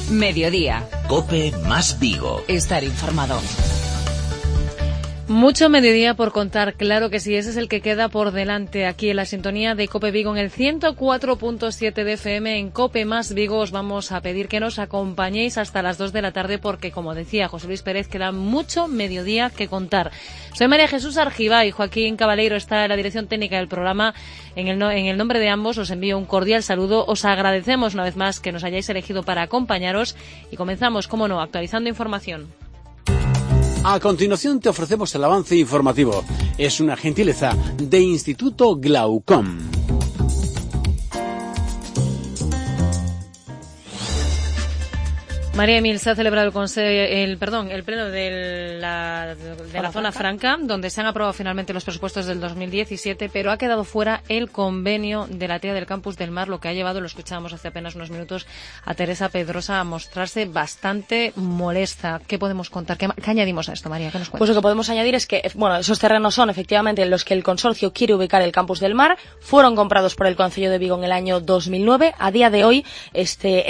Mediodía. COPE más Vigo. Estar informado. Mucho mediodía por contar, claro que sí, ese es el que queda por delante aquí en la sintonía de COPE Vigo en el 104.7 de FM. En COPE más Vigo os vamos a pedir que nos acompañéis hasta las 2 de la tarde porque, como decía José Luis Pérez, queda mucho mediodía que contar. Soy María Jesús Argibay, Joaquín Cabaleiro está en la dirección técnica del programa. En el nombre de ambos os envío un cordial saludo. Os agradecemos una vez más que nos hayáis elegido para acompañaros y comenzamos, como no, actualizando información. A continuación te ofrecemos el avance informativo. Es una gentileza de Instituto Glaucom. María Emil, se ha celebrado el pleno de la zona franca, donde se han aprobado finalmente los presupuestos del 2017, pero ha quedado fuera el convenio de la TEA del Campus del Mar, lo que ha llevado, lo escuchábamos hace apenas unos minutos, a Teresa Pedrosa a mostrarse bastante molesta. ¿Qué podemos contar? ¿Qué añadimos a esto, María? ¿Qué nos cuentas? Pues lo que podemos añadir es que, esos terrenos son efectivamente los que el consorcio quiere ubicar el Campus del Mar, fueron comprados por el Concello de Vigo en el año 2009. A día de hoy, el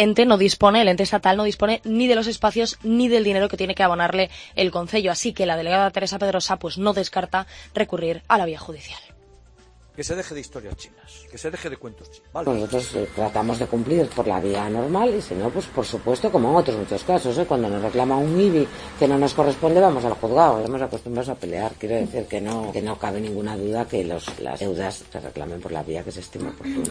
ente estatal no dispone ni de los espacios ni del dinero que tiene que abonarle el concello, así que la delegada Teresa Pedrosa pues no descarta recurrir a la vía judicial. Que se deje de historias chinas, que se deje de cuentos chinos. ¿Vale? Nosotros tratamos de cumplir por la vía normal y si no, pues por supuesto, como en otros muchos casos, cuando nos reclama un IBI que no nos corresponde, vamos al juzgado. Estamos acostumbrados a pelear. Quiero decir que no cabe ninguna duda que las deudas se reclamen por la vía que se estime oportuna.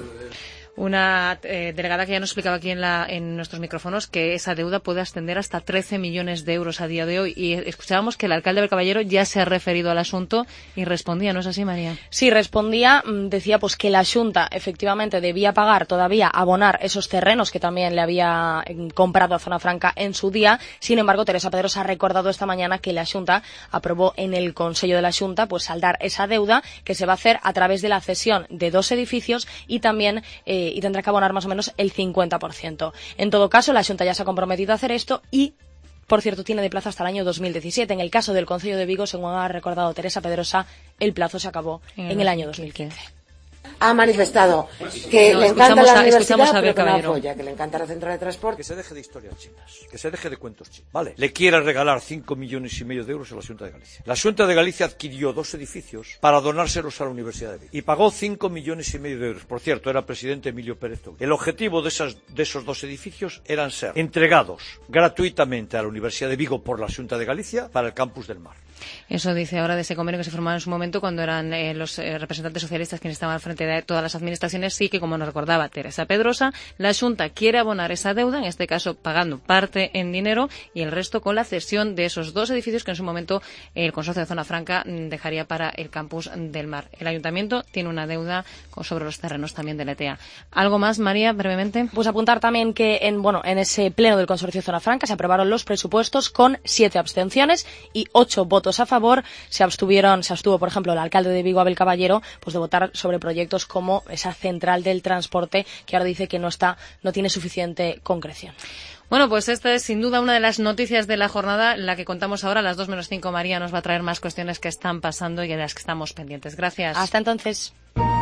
Una delegada que ya nos explicaba aquí en nuestros micrófonos que esa deuda puede ascender hasta 13 millones de euros a día de hoy. Y escuchábamos que el alcalde del Caballero ya se ha referido al asunto y respondía, ¿no es así, María? Sí, respondía, decía pues que la Xunta efectivamente debía pagar todavía, abonar esos terrenos que también le había comprado a Zona Franca en su día. Sin embargo, Teresa Pedrosa ha recordado esta mañana que la Xunta aprobó en el Consello de la Xunta pues saldar esa deuda que se va a hacer a través de la cesión de 2 edificios y también y tendrá que abonar más o menos el 50%. En todo caso, la Xunta ya se ha comprometido a hacer esto y, por cierto, tiene de plazo hasta el año 2017. En el caso del Concello de Vigo, según ha recordado Teresa Pedrosa, el plazo se acabó en el año 2015. Ha manifestado que le encanta la universidad, pero que no apoya, que le encanta la central de transporte. Que se deje de historias chinas, que se deje de cuentos chinos. Vale. Le quiere regalar 5,5 millones de euros a la Xunta de Galicia. La Xunta de Galicia adquirió 2 edificios para donárselos a la Universidad de Vigo y pagó 5,5 millones de euros. Por cierto, era presidente Emilio Pérez Touriz. El objetivo de esos 2 edificios eran ser entregados gratuitamente a la Universidad de Vigo por la Xunta de Galicia para el Campus del Mar. Eso dice ahora de ese convenio que se formaba en su momento cuando eran los representantes socialistas quienes estaban al frente de todas las administraciones. Sí que, como nos recordaba Teresa Pedrosa, la Xunta quiere abonar esa deuda, en este caso pagando parte en dinero y el resto con la cesión de esos 2 edificios que en su momento el consorcio de Zona Franca dejaría para el Campus del Mar. El ayuntamiento tiene una deuda sobre los terrenos también de la ETA. ¿Algo más, María, brevemente? Pues apuntar también que en ese pleno del consorcio de Zona Franca se aprobaron los presupuestos con 7 abstenciones y 8 votos a favor. Se abstuvo, por ejemplo, el alcalde de Vigo, Abel Caballero, pues de votar sobre proyectos como esa central del transporte que ahora dice que no tiene suficiente concreción. Bueno, pues esta es sin duda una de las noticias de la jornada, la que contamos ahora a las 2:05. María nos va a traer más cuestiones que están pasando y de las que estamos pendientes. Gracias. Hasta entonces.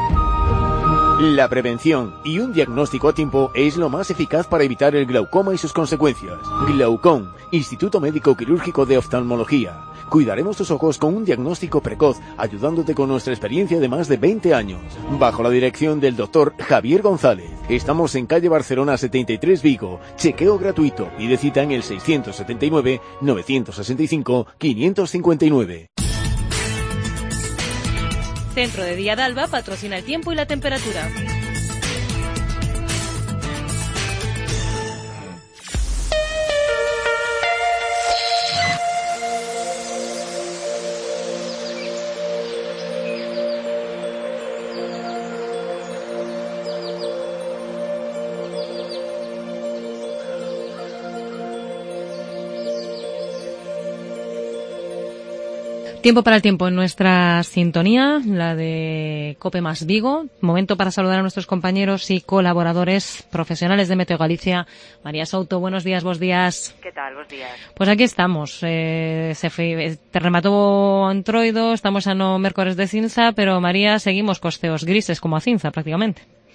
La prevención y un diagnóstico a tiempo es lo más eficaz para evitar el glaucoma y sus consecuencias. Glaucom, Instituto Médico Quirúrgico de Oftalmología. Cuidaremos tus ojos con un diagnóstico precoz, ayudándote con nuestra experiencia de más de 20 años. Bajo la dirección del Dr. Javier González. Estamos en calle Barcelona 73 Vigo. Chequeo gratuito. Pide cita en el 679 965 559. Centro de Día d'Alba patrocina el tiempo y la temperatura. Tiempo para el tiempo en nuestra sintonía, la de COPE más Vigo. Momento para saludar a nuestros compañeros y colaboradores profesionales de Meteo Galicia. María Souto, buenos días, vos días. ¿Qué tal? Buenos días. Pues aquí estamos. Te rematou Entroido, estamos a no mércores de cinza, pero María, seguimos costeos grises como a cinza prácticamente.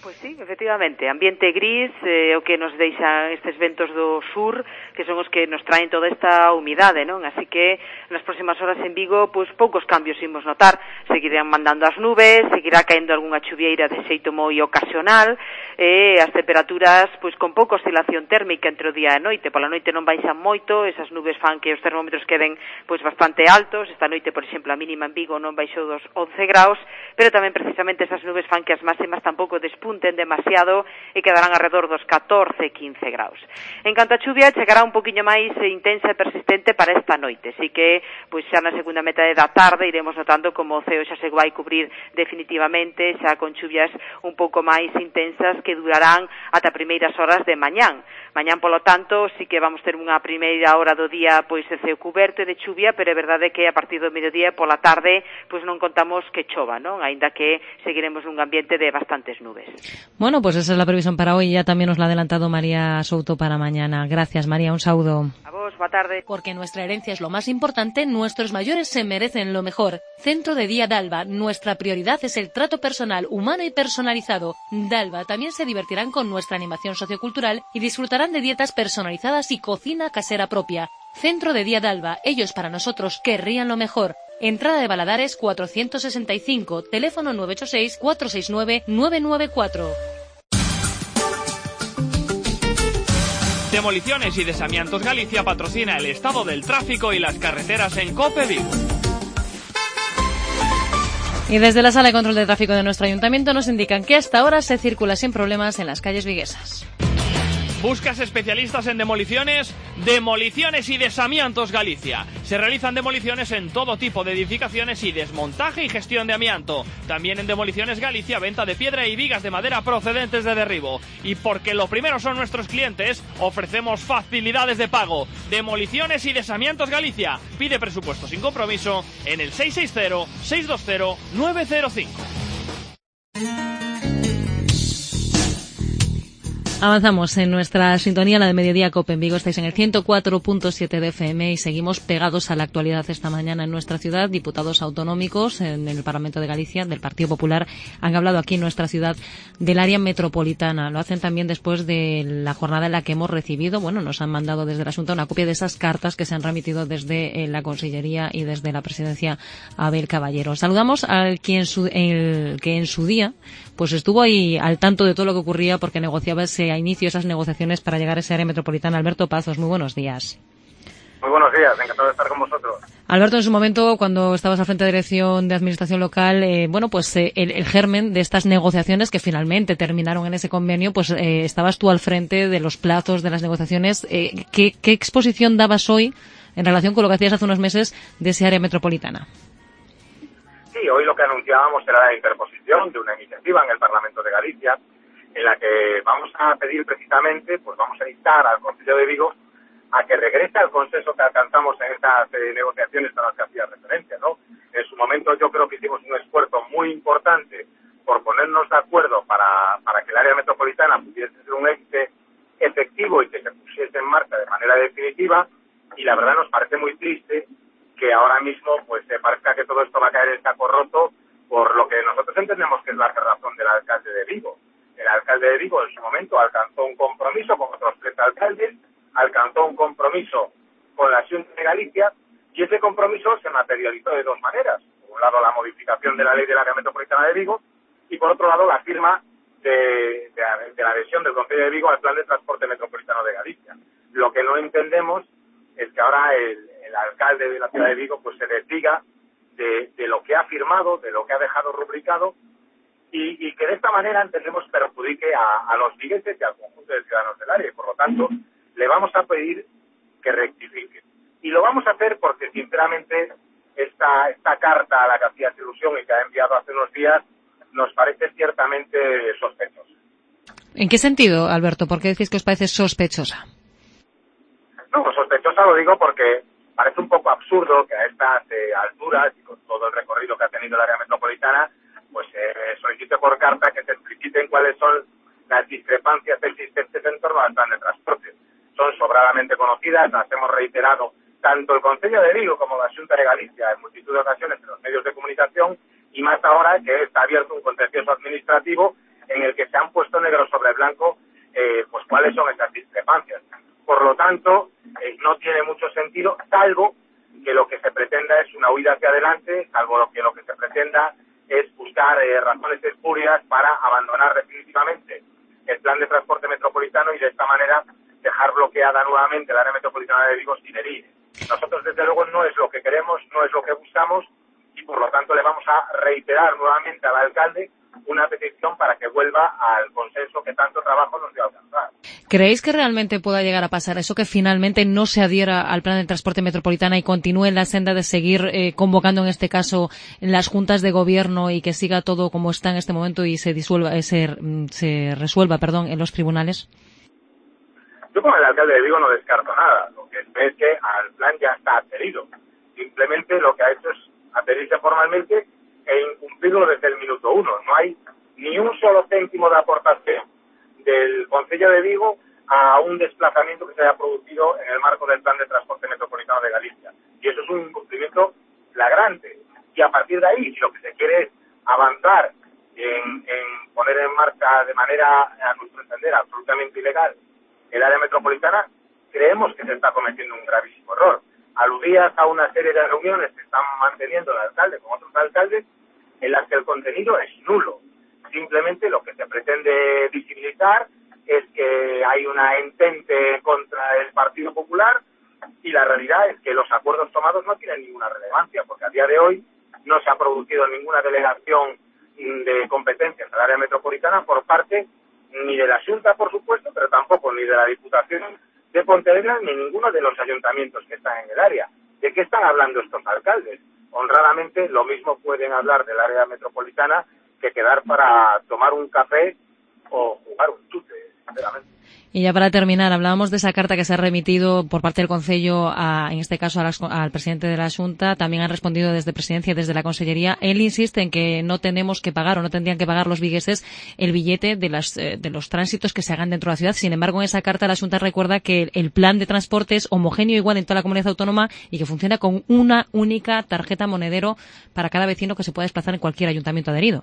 Pois sí, efectivamente, ambiente gris, o que nos deixan estes ventos do sur, que son os que nos traen toda esta humidade, non? Así que nas próximas horas en Vigo, pois poucos cambios imos notar, seguirán mandando as nubes, seguirá caendo algunha chuvieira de xeito moi ocasional, as temperaturas, pois con pouca oscilación térmica entre o día e a noite, pola noite non baixan moito, esas nubes fan que os termómetros queden pois bastante altos, esta noite, por exemplo, a mínima en Vigo non baixou dos 11 graus, pero tamén precisamente esas nubes fan que as máximas tampouco despunten demasiado e quedarán alrededor dos 14-15 graus. En canto a chuvia, chegará un poquinho máis intensa e persistente para esta noite, así que pois xa na segunda metade da tarde iremos notando como o ceo xa se vai cubrir definitivamente, xa con chuvias un pouco máis intensas que durarán ata primeiras horas de mañán. Mañán, polo tanto, sí que vamos ter unha primeira hora do día pois de ceo cuberto e de chuvia, pero é verdade que a partir do mediodía pola tarde pois non contamos que chova, non? Aínda que seguiremos nun ambiente de bastantes nubes. Bueno, pues esa es la previsión para hoy. Ya también nos la ha adelantado María Souto para mañana. Gracias, María. Un saludo. A vos, boa tarde. Porque nuestra herencia es lo más importante, nuestros mayores se merecen lo mejor. Centro de Día Dalva. Nuestra prioridad es el trato personal, humano y personalizado. Dalva también se divertirán con nuestra animación sociocultural y disfrutarán de dietas personalizadas y cocina casera propia. Centro de Día Dalva. Ellos para nosotros querrían lo mejor. Entrada de Valadares 465, teléfono 986-469-994. Demoliciones y Desamiantos Galicia patrocina el estado del tráfico y las carreteras en COPE Vigo. Y desde la Sala de Control de Tráfico de nuestro ayuntamiento nos indican que hasta ahora se circula sin problemas en las calles viguesas. ¿Buscas especialistas en demoliciones? Demoliciones y Desamiantos Galicia. Se realizan demoliciones en todo tipo de edificaciones y desmontaje y gestión de amianto. También en Demoliciones Galicia, venta de piedra y vigas de madera procedentes de derribo. Y porque lo primero son nuestros clientes, ofrecemos facilidades de pago. Demoliciones y Desamiantos Galicia. Pide presupuesto sin compromiso en el 660-620-905. Avanzamos en nuestra sintonía, la de Mediodía COPE en Vigo. Estáis en el 104.7 de FM y seguimos pegados a la actualidad esta mañana en nuestra ciudad. Diputados autonómicos en el Parlamento de Galicia, del Partido Popular, han hablado aquí en nuestra ciudad del área metropolitana. Lo hacen también después de la jornada en la que hemos recibido, nos han mandado desde la Asunta una copia de esas cartas que se han remitido desde la Consellería y desde la Presidencia a Abel Caballero. Saludamos al que en su día pues estuvo ahí al tanto de todo lo que ocurría porque negociaba a inicio esas negociaciones para llegar a ese área metropolitana. Alberto Pazos, muy buenos días. Muy buenos días, encantado de estar con vosotros. Alberto, en su momento, cuando estabas al frente de Dirección de Administración Local, el germen de estas negociaciones que finalmente terminaron en ese convenio, estabas tú al frente de los plazos de las negociaciones. ¿Qué exposición dabas hoy en relación con lo que hacías hace unos meses de ese área metropolitana? Sí, hoy lo que anunciábamos era la interposición de una iniciativa en el Parlamento de Galicia, en la que vamos a pedir precisamente, vamos a instar al Concello de Vigo a que regrese al consenso que alcanzamos en estas negociaciones a las que hacía referencia, ¿no? En su momento yo creo que hicimos un esfuerzo muy importante por ponernos de acuerdo para que el área metropolitana pudiese ser un ente efectivo y que se pusiese en marcha de manera definitiva, y la verdad nos parece muy triste que ahora mismo se parezca que todo esto va a caer en saco roto por lo que nosotros entendemos que es la cerrazón del alcalde de Vigo. El alcalde de Vigo en su momento alcanzó un compromiso con otros 3 alcaldes, alcanzó un compromiso con la Xunta de Galicia y ese compromiso se materializó de 2 maneras. Por un lado la modificación de la ley del área metropolitana de Vigo y por otro lado la firma de la adhesión del Concello de Vigo al Plan de Transporte Metropolitano de Galicia. Lo que no entendemos es que ahora el alcalde de la ciudad de Vigo se desdiga de lo que ha firmado, de lo que ha dejado rubricado, y que de esta manera entendemos perjudique a los vigueses y al conjunto de ciudadanos del área. Y por lo tanto, le vamos a pedir que rectifique. Y lo vamos a hacer porque, sinceramente, esta carta a la que hacías ilusión y que ha enviado hace unos días nos parece ciertamente sospechosa. ¿En qué sentido, Alberto? ¿Por qué decís que os parece sospechosa? No, sospechosa lo digo porque parece un poco absurdo que a estas alturas y con todo el recorrido que ha tenido el área metropolitana solicite por carta que se expliciten cuáles son las discrepancias existentes en torno al plan de transporte. Son sobradamente conocidas, las hemos reiterado tanto el Concello de Vigo como la Xunta de Galicia en multitud de ocasiones en los medios de comunicación, y más ahora que está abierto un contencioso administrativo en el que se han puesto negro sobre blanco pues cuáles son esas discrepancias. Por lo tanto, no tiene mucho sentido, salvo que lo que se pretenda es una huida hacia adelante, salvo que lo que se pretenda es buscar razones espurias para abandonar definitivamente el plan de transporte metropolitano y de esta manera dejar bloqueada nuevamente el área metropolitana de Vigo sin herir. Nosotros, desde luego, no es lo que queremos, no es lo que buscamos y, por lo tanto, le vamos a reiterar nuevamente al alcalde una petición para que vuelva al consenso que tanto trabajo nos dio a alcanzar. ¿Creéis que realmente pueda llegar a pasar eso, que finalmente no se adhiera al plan de transporte metropolitana y continúe en la senda de seguir convocando, en este caso, las juntas de gobierno y que siga todo como está en este momento y se resuelva en los tribunales? Yo, como el alcalde de Vigo, no descarto nada. Lo que es que al plan ya está adherido. Simplemente lo que ha hecho es adherirse formalmente e incumplirlo desde el minuto uno. No hay ni un solo céntimo de aportación del Concello de Vigo a un desplazamiento que se haya producido en el marco del Plan de Transporte Metropolitano de Galicia. Y eso es un incumplimiento flagrante. Y a partir de ahí, si lo que se quiere es avanzar en poner en marcha de manera, a nuestro entender, absolutamente ilegal el área metropolitana, creemos que se está cometiendo un gravísimo error. Aludías a una serie de reuniones que están manteniendo el alcalde con otros alcaldes en las que el contenido es nulo. Simplemente lo que se pretende visibilizar es que hay una entente contra el Partido Popular y la realidad es que los acuerdos tomados no tienen ninguna relevancia porque a día de hoy no se ha producido ninguna delegación de competencias al área metropolitana por parte ni de la Xunta, por supuesto, pero tampoco ni de la Diputación de Pontevedra ni ninguno de los ayuntamientos que están en el área. ¿De qué están hablando estos alcaldes? Honradamente, lo mismo pueden hablar del área metropolitana que quedar para tomar un café o jugar un tute, sinceramente. Y ya para terminar, hablábamos de esa carta que se ha remitido por parte del Concello, en este caso al presidente de la Xunta. También han respondido desde Presidencia y desde la Consellería. Él insiste en que no tenemos que pagar o no tendrían que pagar los vigueses el billete de los tránsitos que se hagan dentro de la ciudad. Sin embargo, en esa carta la Xunta recuerda que el plan de transporte es homogéneo igual en toda la comunidad autónoma y que funciona con una única tarjeta monedero para cada vecino que se pueda desplazar en cualquier ayuntamiento adherido.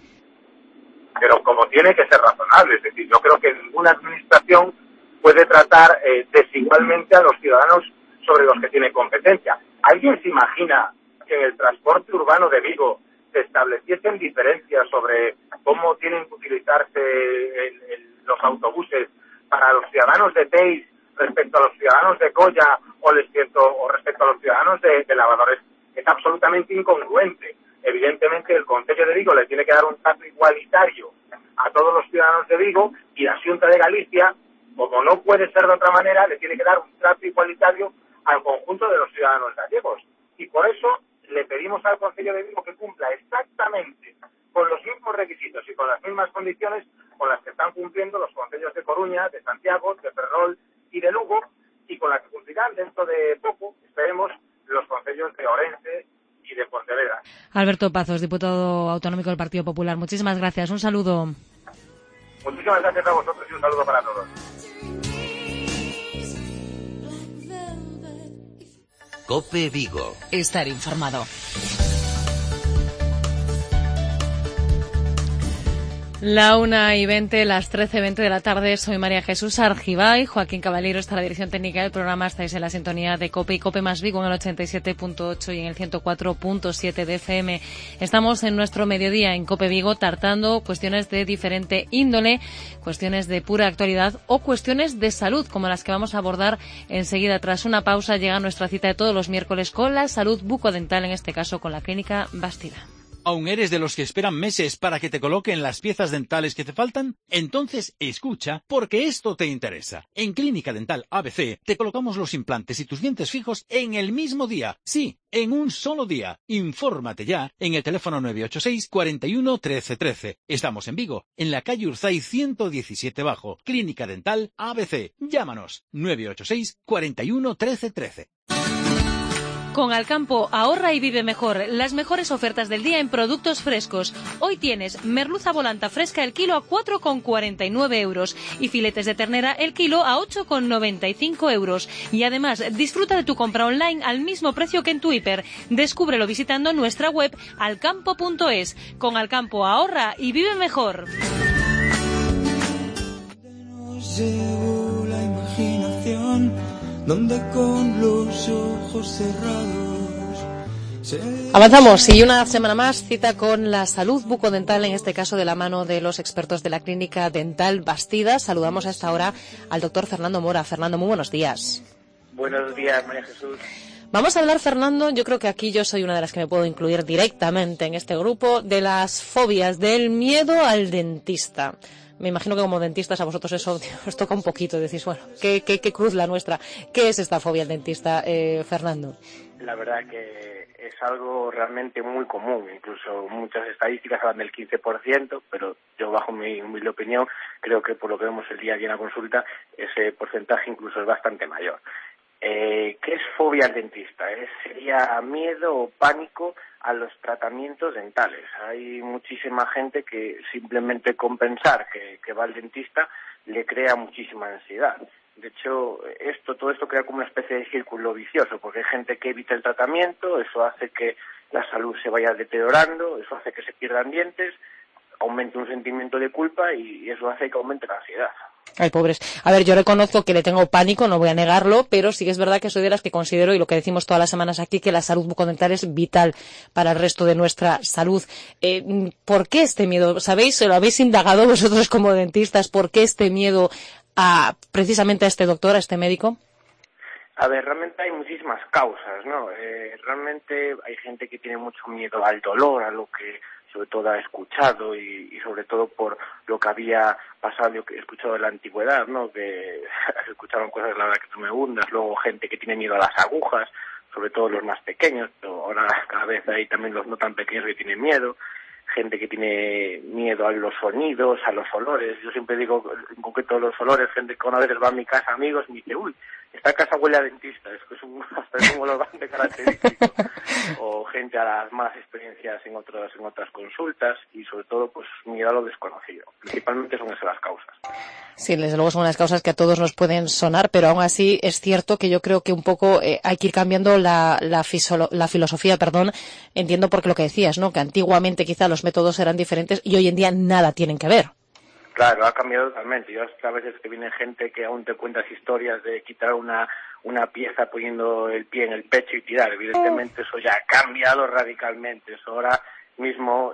Pero como tiene que ser razonable, es decir, yo creo que ninguna administración puede tratar desigualmente a los ciudadanos sobre los que tiene competencia. ¿Alguien se imagina que en el transporte urbano de Vigo se estableciesen diferencias sobre cómo tienen que utilizarse los autobuses para los ciudadanos de Teis respecto a los ciudadanos de Colla o respecto a los ciudadanos de Lavadores? Es absolutamente incongruente. Evidentemente, el Concello de Vigo le tiene que dar un trato igualitario a todos los ciudadanos de Vigo y la Xunta de Galicia, como no puede ser de otra manera, le tiene que dar un trato igualitario al conjunto de los ciudadanos gallegos. Y por eso le pedimos al Concello de Vigo que cumpla exactamente con los mismos requisitos y con las mismas condiciones con las que están cumpliendo los concellos de Coruña, de Santiago, de Ferrol y de Lugo, y con las que cumplirán dentro de poco, esperemos, los concellos de Orense y de Pontevedra. Alberto Pazos, diputado autonómico del Partido Popular. Muchísimas gracias. Un saludo. Muchísimas gracias a vosotros y un saludo para todos. COPE Vigo. Estar informado. La 1:20, las 13:20 de la tarde. Soy María Jesús Argibay. Joaquín Caballero está en la dirección técnica del programa. Estáis en la sintonía de COPE y COPE más Vigo en el 87.8 y en el 104.7 de FM. Estamos en nuestro mediodía en COPE Vigo tratando cuestiones de diferente índole, cuestiones de pura actualidad o cuestiones de salud, como las que vamos a abordar enseguida. Tras una pausa llega nuestra cita de todos los miércoles con la salud bucodental, en este caso con la Clínica Bastida. ¿Aún eres de los que esperan meses para que te coloquen las piezas dentales que te faltan? Entonces escucha, porque esto te interesa. En Clínica Dental ABC te colocamos los implantes y tus dientes fijos en el mismo día. Sí, en un solo día. Infórmate ya en el teléfono 986 41 13 13. Estamos en Vigo, en la calle Urzay 117 Bajo. Clínica Dental ABC. Llámanos 986 41 13 13. Con Alcampo ahorra y vive mejor. Las mejores ofertas del día en productos frescos. Hoy tienes merluza volanta fresca el kilo a 4,49 euros y filetes de ternera el kilo a 8,95 euros. Y además disfruta de tu compra online al mismo precio que en tu hiper. Descúbrelo visitando nuestra web alcampo.es. Con Alcampo ahorra y vive mejor. llevo la imaginación, donde con los ojos cerrados. Avanzamos y una semana más cita con la salud bucodental, en este caso de la mano de los expertos de la Clínica Dental Bastida. Saludamos a esta hora al doctor Fernando Mora. Fernando, muy buenos días. Buenos días, María Jesús. Vamos a hablar, Fernando, yo creo que aquí yo soy una de las que me puedo incluir directamente en este grupo, de las fobias, del miedo al dentista. Me imagino que como dentistas a vosotros eso os toca un poquito, decís, bueno, ¿qué cruz la nuestra? ¿Qué es esta fobia al dentista, Fernando? La verdad que es algo realmente muy común, incluso muchas estadísticas hablan del 15%, pero yo bajo mi humilde opinión creo que por lo que vemos el día a día en la consulta ese porcentaje incluso es bastante mayor. ¿Qué es fobia al dentista? Sería miedo o pánico a los tratamientos dentales. Hay muchísima gente que simplemente con pensar que va al dentista le crea muchísima ansiedad. De hecho, todo esto crea como una especie de círculo vicioso, porque hay gente que evita el tratamiento, eso hace que la salud se vaya deteriorando, eso hace que se pierdan dientes, aumente un sentimiento de culpa y eso hace que aumente la ansiedad. Ay, pobres. A ver, yo reconozco que le tengo pánico, no voy a negarlo, pero sí que es verdad que soy de las que considero, y lo que decimos todas las semanas aquí, que la salud bucodental es vital para el resto de nuestra salud. ¿Por qué este miedo? ¿Sabéis? ¿Lo habéis indagado vosotros como dentistas? ¿Por qué este miedo precisamente a este doctor, a este médico? A ver, realmente hay muchísimas causas, ¿no? Realmente hay gente que tiene mucho miedo al dolor, a lo que sobre todo ha escuchado y sobre todo por lo que había pasado, yo que he escuchado de la antigüedad, ¿no? Que escucharon cosas, la verdad, que tú me hundas. Luego gente que tiene miedo a las agujas, sobre todo los más pequeños, pero ahora cada vez hay también los no tan pequeños que tienen miedo. Gente que tiene miedo a los sonidos, a los olores. Yo siempre digo, en concreto los olores, gente que una vez va a mi casa, amigos, me dice, uy, esta casa huele a dentista, es que es un olor bastante característico. O gente a las malas experiencias en otras consultas y sobre todo pues miedo a lo desconocido. Principalmente son esas las causas. Sí, desde luego son las causas que a todos nos pueden sonar, pero aún así es cierto que yo creo que un poco hay que ir cambiando la filosofía, entiendo porque lo que decías, ¿no? Que antiguamente quizá los métodos eran diferentes y hoy en día nada tienen que ver. Claro, ha cambiado totalmente. Yo hasta a veces que viene gente que aún te cuentas historias de quitar una pieza poniendo el pie en el pecho y tirar. Evidentemente eso ya ha cambiado radicalmente. Eso ahora mismo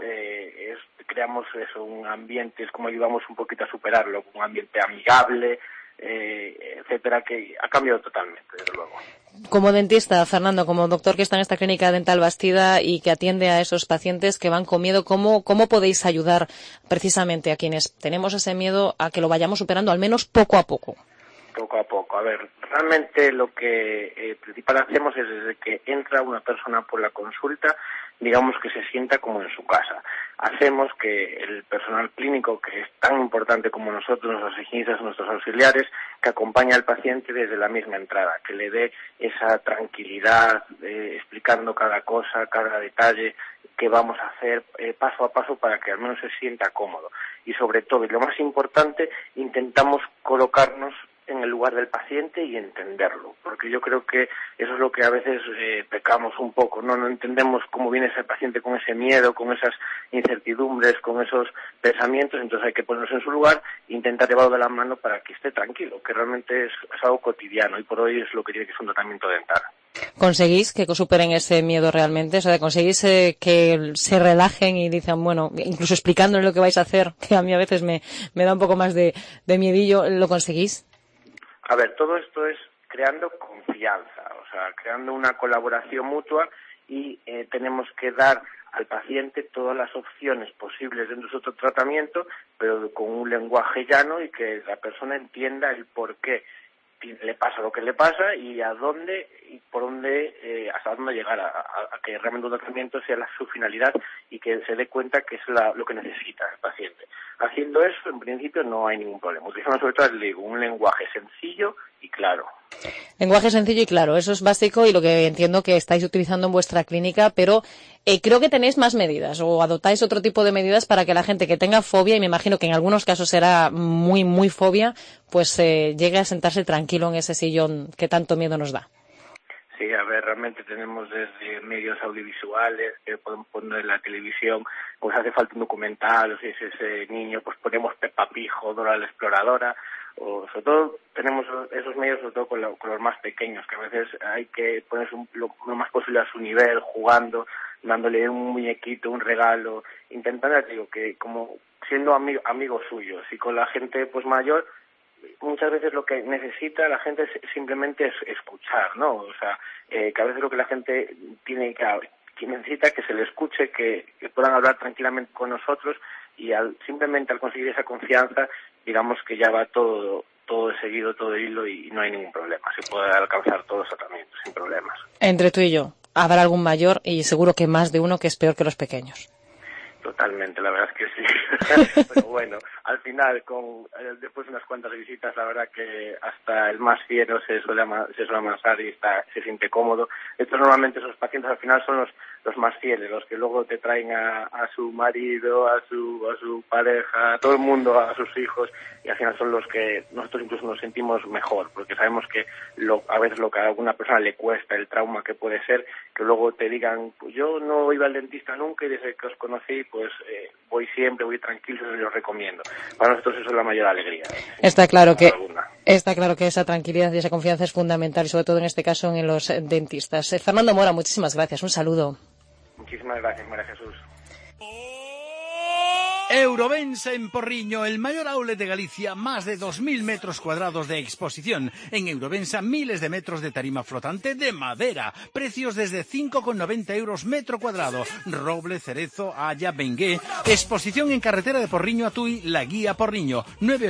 creamos un ambiente, es como ayudamos un poquito a superarlo, un ambiente amigable, etcétera, que ha cambiado totalmente, desde luego. Como dentista, Fernando, como doctor que está en esta Clínica Dental Bastida y que atiende a esos pacientes que van con miedo, ¿cómo podéis ayudar precisamente a quienes tenemos ese miedo a que lo vayamos superando, al menos poco a poco? Poco a poco. A ver, realmente lo que principal hacemos es desde que entra una persona por la consulta, digamos que se sienta como en su casa. Hacemos que el personal clínico, que es tan importante como nosotros, nuestros higienistas, nuestros auxiliares, que acompaña al paciente desde la misma entrada, que le dé esa tranquilidad, explicando cada cosa, cada detalle que vamos a hacer paso a paso para que al menos se sienta cómodo. Y sobre todo, y lo más importante, intentamos colocarnos en el lugar del paciente y entenderlo, porque yo creo que eso es lo que a veces pecamos un poco, no entendemos cómo viene ese paciente con ese miedo, con esas incertidumbres, con esos pensamientos, entonces hay que ponernos en su lugar e intentar llevarlo de la mano para que esté tranquilo, que realmente es algo cotidiano y por hoy es lo que tiene que ser un tratamiento dental. ¿Conseguís que superen ese miedo realmente? O sea, ¿conseguís que se relajen y dicen, bueno, incluso explicándole lo que vais a hacer, que a mí a veces me da un poco más de miedillo, ¿lo conseguís? A ver, todo esto es creando confianza, o sea, creando una colaboración mutua y tenemos que dar al paciente todas las opciones posibles de nuestro tratamiento, pero con un lenguaje llano y que la persona entienda el por qué le pasa lo que le pasa y a dónde y por dónde, hasta dónde llegar a que realmente un tratamiento sea su finalidad y que se dé cuenta que es lo que necesita el paciente. Haciendo eso, en principio, no hay ningún problema. Utilizamos sobre todo, les digo, un lenguaje sencillo y claro. Lenguaje sencillo y claro, eso es básico y lo que entiendo que estáis utilizando en vuestra clínica, pero creo que tenéis más medidas o adoptáis otro tipo de medidas para que la gente que tenga fobia, y me imagino que en algunos casos será muy, muy fobia, pues llegue a sentarse tranquilo en ese sillón que tanto miedo nos da. Sí, a ver, realmente tenemos desde medios audiovisuales que podemos poner en la televisión, pues hace falta un documental, o si es ese niño, pues ponemos Peppa Pig o Dora la Exploradora, o sobre todo tenemos esos medios sobre todo con los más pequeños, que a veces hay que ponerse lo más posible a su nivel, jugando, dándole un muñequito, un regalo, intentando, digo, que como siendo amigos suyos. Y con la gente pues mayor, muchas veces lo que necesita la gente simplemente es escuchar, ¿no? O sea, que a veces lo que la gente tiene que necesita que se le escuche, que puedan hablar tranquilamente con nosotros, y simplemente al conseguir esa confianza, digamos que ya va todo de seguido, todo de hilo, y no hay ningún problema. Se puede alcanzar todos los tratamientos sin problemas. Entre tú y yo, habrá algún mayor, y seguro que más de uno, que es peor que los pequeños. Totalmente, la verdad es que sí. Pero bueno, al final, después de unas cuantas visitas, la verdad que hasta el más fiero se suele amasar y se siente cómodo. Entonces, normalmente esos pacientes al final son los más fieles, los que luego te traen a su marido, a su pareja, a todo el mundo, a sus hijos, y al final son los que nosotros incluso nos sentimos mejor, porque sabemos que a veces lo que a alguna persona le cuesta, el trauma que puede ser, que luego te digan, pues yo no iba al dentista nunca y desde que os conocí, pues voy siempre, voy tranquilo y los recomiendo. Para nosotros eso es la mayor alegría. Está claro que esa tranquilidad y esa confianza es fundamental, y sobre todo en este caso en los dentistas. Fernando Mora, muchísimas gracias, un saludo. Muchísimas gracias, María Jesús. Eurovensa en Porriño, el mayor outlet de Galicia, más de 2.000 metros cuadrados de exposición. En Eurovensa, miles de metros de tarima flotante de madera. Precios desde 5,90 euros metro cuadrado. Roble, cerezo, haya, bengué. Exposición en carretera de Porriño a Tui, La Guía Porriño.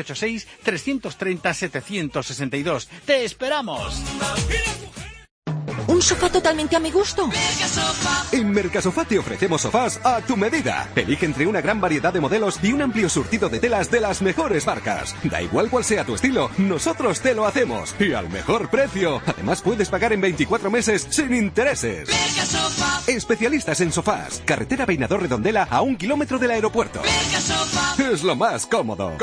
986-330-762. ¡Te esperamos! ¿Un sofá totalmente a mi gusto? En Mercasofá te ofrecemos sofás a tu medida. Elige entre una gran variedad de modelos y un amplio surtido de telas de las mejores marcas. Da igual cuál sea tu estilo, nosotros te lo hacemos. Y al mejor precio. Además puedes pagar en 24 meses sin intereses. Especialistas en sofás. Carretera Peinador Redondela a 1 kilómetro del aeropuerto. Es lo más cómodo.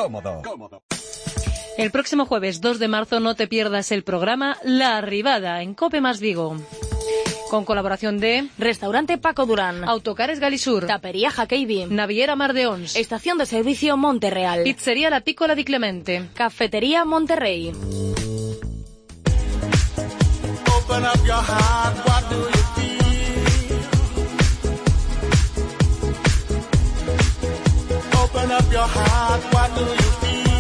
El próximo jueves 2 de marzo no te pierdas el programa La Arribada en COPE más Vigo. Con colaboración de Restaurante Paco Durán, Autocares Galisur, Tapería Jaqueibi, Naviera Mar de Ons, Estación de Servicio Monterreal, Pizzería La Pícola di Clemente, Cafetería Monterrey. Open up your heart, what do you feel? Open up your heart, what do you feel?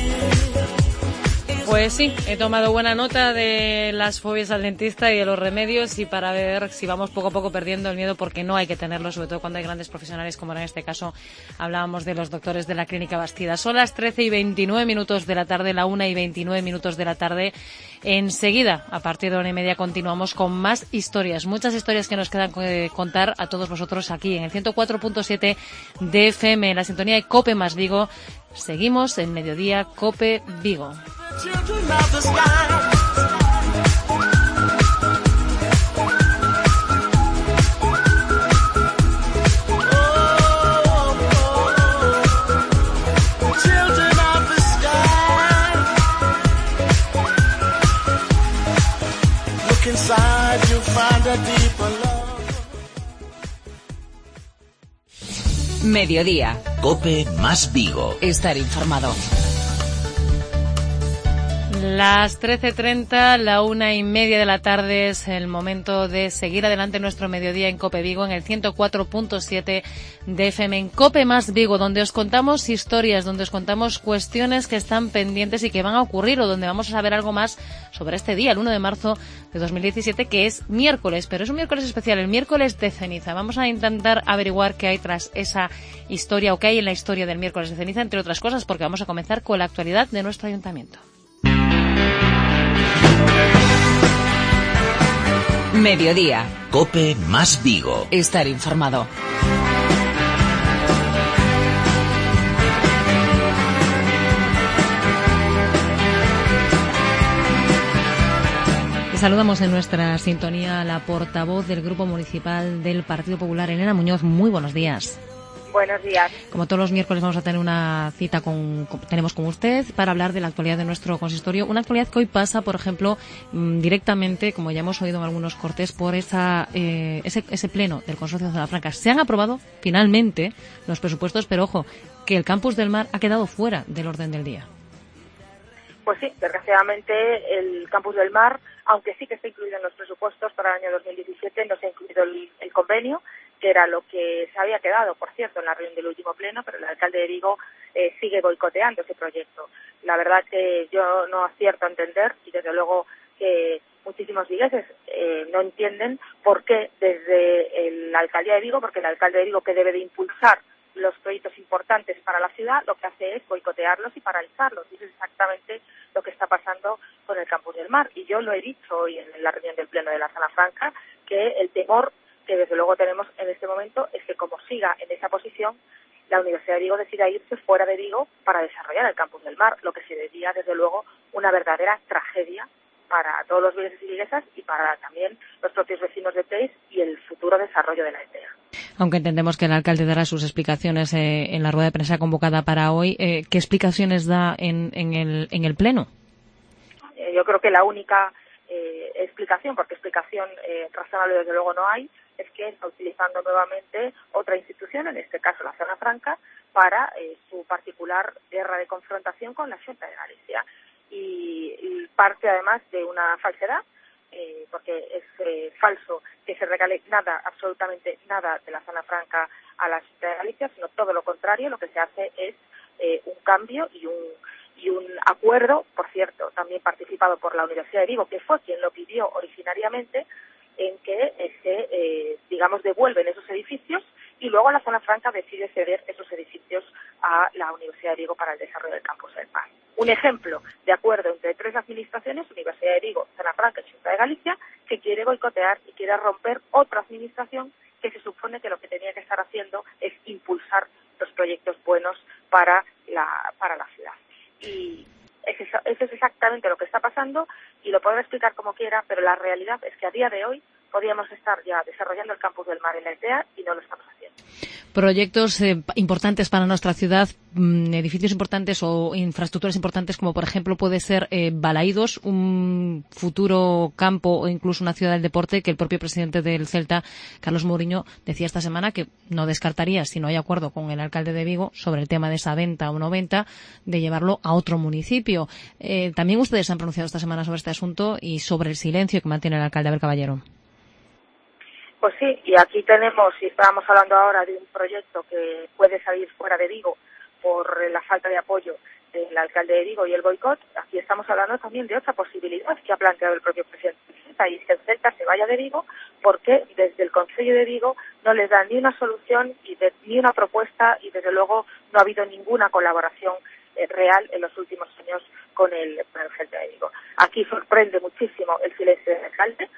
Pues sí, he tomado buena nota de las fobias al dentista y de los remedios, y para ver si vamos poco a poco perdiendo el miedo, porque no hay que tenerlo, sobre todo cuando hay grandes profesionales, como en este caso hablábamos de los doctores de la Clínica Bastida. Son las 13:29 de la tarde, la 1:29 de la tarde. Enseguida, a partir de 1:30, continuamos con más historias, muchas historias que nos quedan que contar a todos vosotros aquí en el 104.7 de FM, en la sintonía de COPE más Vigo. Seguimos en Mediodía COPE Vigo. Mediodía. COPE más Vigo. Estar informado. Las 13:30, la 1:30 de la tarde, es el momento de seguir adelante nuestro mediodía en COPE Vigo, en el 104.7 de FM, en COPE más Vigo, donde os contamos historias, donde os contamos cuestiones que están pendientes y que van a ocurrir, o donde vamos a saber algo más sobre este día, el 1 de marzo de 2017, que es miércoles, pero es un miércoles especial, el miércoles de ceniza. Vamos a intentar averiguar qué hay tras esa historia, o qué hay en la historia del miércoles de ceniza, entre otras cosas, porque vamos a comenzar con la actualidad de nuestro ayuntamiento. Mediodía. COPE más Vigo. Estar informado. Saludamos en nuestra sintonía a la portavoz del Grupo Municipal del Partido Popular, Elena Muñoz. Muy buenos días. Buenos días. Como todos los miércoles vamos a tener una cita tenemos con usted para hablar de la actualidad de nuestro consistorio. Una actualidad que hoy pasa, por ejemplo, directamente, como ya hemos oído en algunos cortes, por ese pleno del Consorcio de Zona Franca. Se han aprobado finalmente los presupuestos, pero ojo, que el Campus del Mar ha quedado fuera del orden del día. Pues sí, desgraciadamente el Campus del Mar, aunque sí que está incluido en los presupuestos para el año 2017, no se ha incluido el convenio, que era lo que se había quedado, por cierto, en la reunión del último pleno, pero el alcalde de Vigo sigue boicoteando ese proyecto. La verdad que yo no acierto a entender, y desde luego que muchísimos vigueses no entienden por qué desde la alcaldía de Vigo, porque el alcalde de Vigo, que debe de impulsar los proyectos importantes para la ciudad, lo que hace es boicotearlos y paralizarlos. Y eso es exactamente lo que está pasando con el Campus del Mar. Y yo lo he dicho hoy en la reunión del Pleno de la Zona Franca, que el temor que desde luego tenemos en este momento es que, como siga en esa posición, la Universidad de Vigo decida irse fuera de Vigo para desarrollar el Campus del Mar, lo que sería desde luego una verdadera tragedia para todos los vigueses y viguesas y para también los propios vecinos de Teis y el futuro desarrollo de la ETEA. Aunque entendemos que el alcalde dará sus explicaciones en la rueda de prensa convocada para hoy, ¿qué explicaciones da en el Pleno? Yo creo que la única explicación, porque explicación razonable desde luego no hay, es que está utilizando nuevamente otra institución, en este caso la Zona Franca, para su particular guerra de confrontación con la Xunta de Galicia. Y parte además de una falsedad, porque es falso que se regale nada, absolutamente nada de la Zona Franca a la Xunta de Galicia, sino todo lo contrario. Lo que se hace es un cambio y un acuerdo, por cierto, también participado por la Universidad de Vigo, que fue quien lo pidió originariamente, en que se, devuelven esos edificios y luego la Zona Franca decide ceder esos edificios a la Universidad de Vigo para el desarrollo del Campus del Mar. Un ejemplo de acuerdo entre tres administraciones, Universidad de Vigo, Zona Franca y Xunta de Galicia, que quiere boicotear y quiere romper otra administración que se supone que lo que tenía que estar haciendo es impulsar los proyectos buenos para la ciudad. Y eso es exactamente lo que está pasando, y lo puedo explicar como quiera, pero la realidad es que a día de hoy podríamos estar ya desarrollando el Campus del Mar en la ETEA y no lo estamos haciendo. Proyectos importantes para nuestra ciudad, edificios importantes o infraestructuras importantes, como por ejemplo puede ser Balaídos, un futuro campo o incluso una ciudad del deporte que el propio presidente del Celta, Carlos Mourinho, decía esta semana que no descartaría, si no hay acuerdo con el alcalde de Vigo sobre el tema de esa venta o no venta, de llevarlo a otro municipio. También ustedes se han pronunciado esta semana sobre este asunto y sobre el silencio que mantiene el alcalde Abel Caballero. Pues sí, y aquí tenemos, y estábamos hablando ahora de un proyecto que puede salir fuera de Vigo por la falta de apoyo del alcalde de Vigo y el boicot. Aquí estamos hablando también de otra posibilidad que ha planteado el propio presidente del Celta, y es que el Celta se vaya de Vigo, porque desde el Concello de Vigo no les dan ni una solución ni una propuesta, y desde luego no ha habido ninguna colaboración real en los últimos años con el Celta de Vigo. Aquí sorprende muchísimo el silencio del alcalde,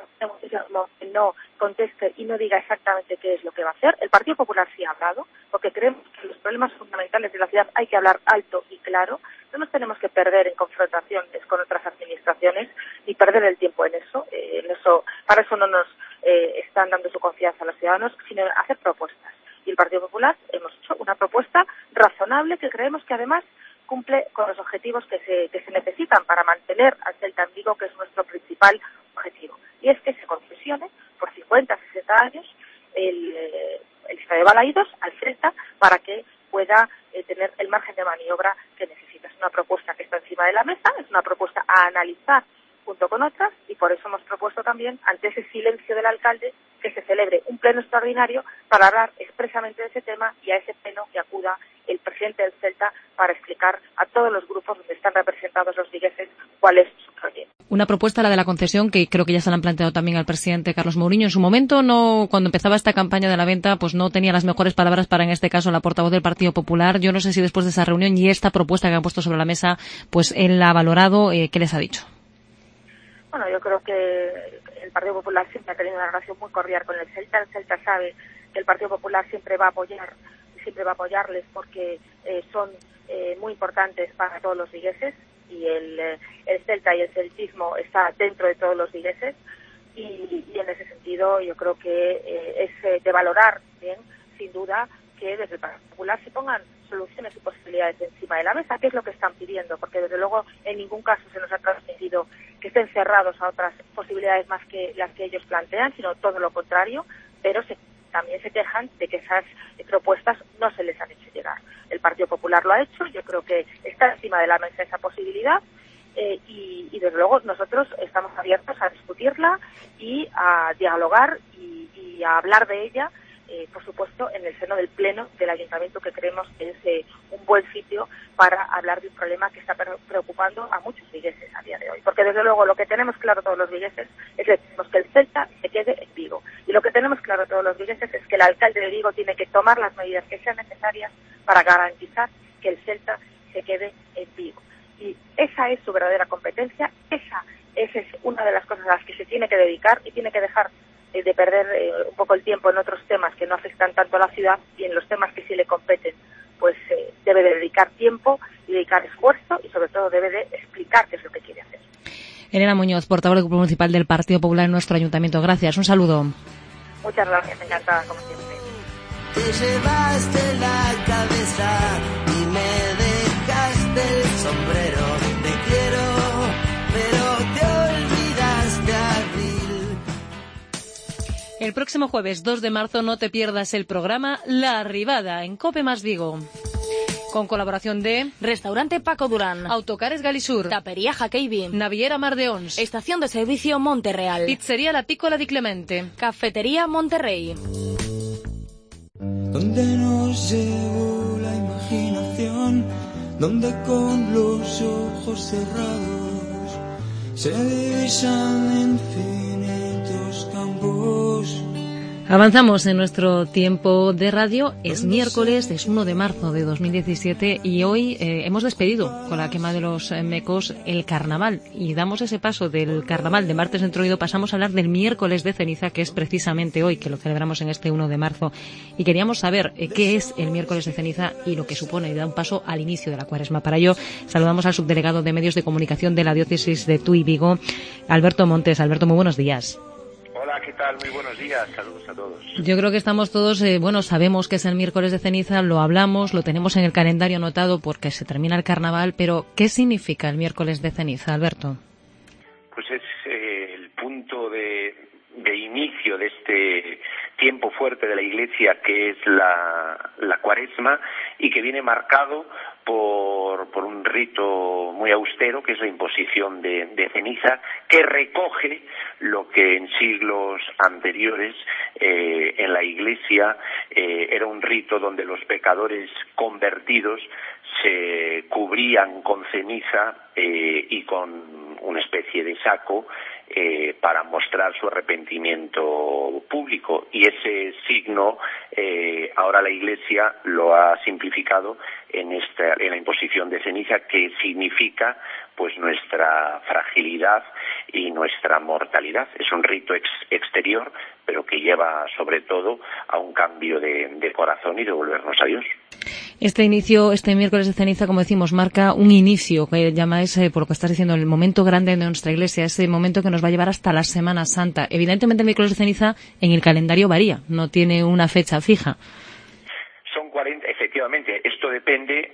que no conteste y no diga exactamente qué es lo que va a hacer. El Partido Popular sí ha hablado, porque creemos que los problemas fundamentales de la ciudad hay que hablar alto y claro. No nos tenemos que perder en confrontaciones con otras administraciones ni perder el tiempo en eso. Para eso no nos están dando su confianza a los ciudadanos, sino hacer propuestas. Y el Partido Popular hemos hecho una propuesta razonable que creemos que además cumple con los objetivos que se necesitan para mantener al Celta en Vigo, que es nuestro principal objetivo. Y es que se concesione por 50, 60 años el estadio de Balaídos al Celta para que pueda tener el margen de maniobra que necesita. Es una propuesta que está encima de la mesa, es una propuesta a analizar junto con otras, y por eso hemos propuesto también, ante ese silencio del alcalde, que se celebre un pleno extraordinario para hablar expresamente de ese tema, y a ese pleno que acuda el presidente del Celta para explicar a todos los grupos donde están representados los vigueses cuál es su proyecto. Una propuesta, la de la concesión, que creo que ya se la han planteado también al presidente Carlos Mourinho. En su momento, cuando empezaba esta campaña de la venta, pues no tenía las mejores palabras para, en este caso, la portavoz del Partido Popular. Yo no sé si después de esa reunión y esta propuesta que han puesto sobre la mesa, pues él la ha valorado. ¿Qué les ha dicho? Bueno, yo creo que el Partido Popular siempre ha tenido una relación muy cordial con el Celta. El Celta sabe que el Partido Popular siempre va a apoyarles porque son muy importantes para todos los vigueses, y el Celta y el celtismo está dentro de todos los vigueses, y en ese sentido yo creo que es de valorar bien, sin duda, que desde el Partido Popular se pongan soluciones y posibilidades encima de la mesa, que es lo que están pidiendo, porque desde luego en ningún caso se nos ha transmitido que estén cerrados a otras posibilidades más que las que ellos plantean, sino todo lo contrario, pero también se quejan de que esas propuestas no se les han hecho llegar. El Partido Popular lo ha hecho, yo creo que está encima de la mesa esa posibilidad, y desde luego nosotros estamos abiertos a discutirla y a dialogar y a hablar de ella, por supuesto, en el seno del Pleno del Ayuntamiento, que creemos que es un buen sitio para hablar de un problema que está preocupando a muchos vigueses a día de hoy. Porque desde luego lo que tenemos claro todos los vigueses es que el Celta se quede en Vigo. Y lo que tenemos claro todos los vigueses es que el alcalde de Vigo tiene que tomar las medidas que sean necesarias para garantizar que el Celta se quede en Vigo. Y esa es su verdadera competencia, esa es una de las cosas a las que se tiene que dedicar y tiene que dejar de perder un poco el tiempo en otros temas que no afectan tanto a la ciudad, y en los temas que sí le competen pues debe de dedicar tiempo y dedicar esfuerzo, y sobre todo debe de explicar qué es lo que quiere hacer. Elena Muñoz, portavoz del Grupo Municipal del Partido Popular en nuestro ayuntamiento. Gracias, un saludo. Muchas gracias, encantada como siempre. Te llevaste la cabeza y me dejaste el sombrero. Te quiero, pero te olvidaste abril. El próximo jueves 2 de marzo no te pierdas el programa La Arribada en COPE más Vigo. Con colaboración de Restaurante Paco Durán, Autocares Galisur, Tapería Jaqueibi, Naviera Mar de Ons, Estación de Servicio Monterreal, Pizzería La Pícola di Clemente, Cafetería Monterrey. Donde nos llevó la imaginación, donde con los ojos cerrados se divisan infinitos campos. Avanzamos en nuestro tiempo de radio. Es miércoles, es 1 de marzo de 2017 y hoy hemos despedido con la quema de los mecos el carnaval, y damos ese paso del carnaval de martes entroido, pasamos a hablar del miércoles de ceniza, que es precisamente hoy, que lo celebramos en este 1 de marzo, y queríamos saber qué es el miércoles de ceniza y lo que supone, y da un paso al inicio de la Cuaresma. Para ello saludamos al subdelegado de Medios de Comunicación de la Diócesis de Tui Vigo, Alberto Montes. Alberto, muy buenos días. Hola, ¿qué tal? Muy buenos días. Saludos a todos. Yo creo que estamos todos, sabemos que es el miércoles de ceniza, lo hablamos, lo tenemos en el calendario anotado porque se termina el carnaval, pero ¿qué significa el miércoles de ceniza, Alberto? Pues es el punto de inicio de este tiempo fuerte de la Iglesia, que es la Cuaresma, y que viene marcado por un rito muy austero, que es la imposición de ceniza, que recoge lo que en siglos anteriores en la Iglesia era un rito donde los pecadores convertidos se cubrían con ceniza y con una especie de saco para mostrar su arrepentimiento público, y ese signo ahora la Iglesia lo ha simplificado en la imposición de ceniza, que significa pues nuestra fragilidad y nuestra mortalidad. Es un rito exterior, pero que lleva sobre todo a un cambio de corazón y de volvernos a Dios. Este inicio, este miércoles de ceniza, como decimos, marca un inicio que llamáis, por lo que estás diciendo, el momento grande de nuestra Iglesia, ese momento que nos va a llevar hasta la Semana Santa. Evidentemente el miércoles de ceniza en el calendario varía, no tiene una fecha fija. Son 40, efectivamente, esto depende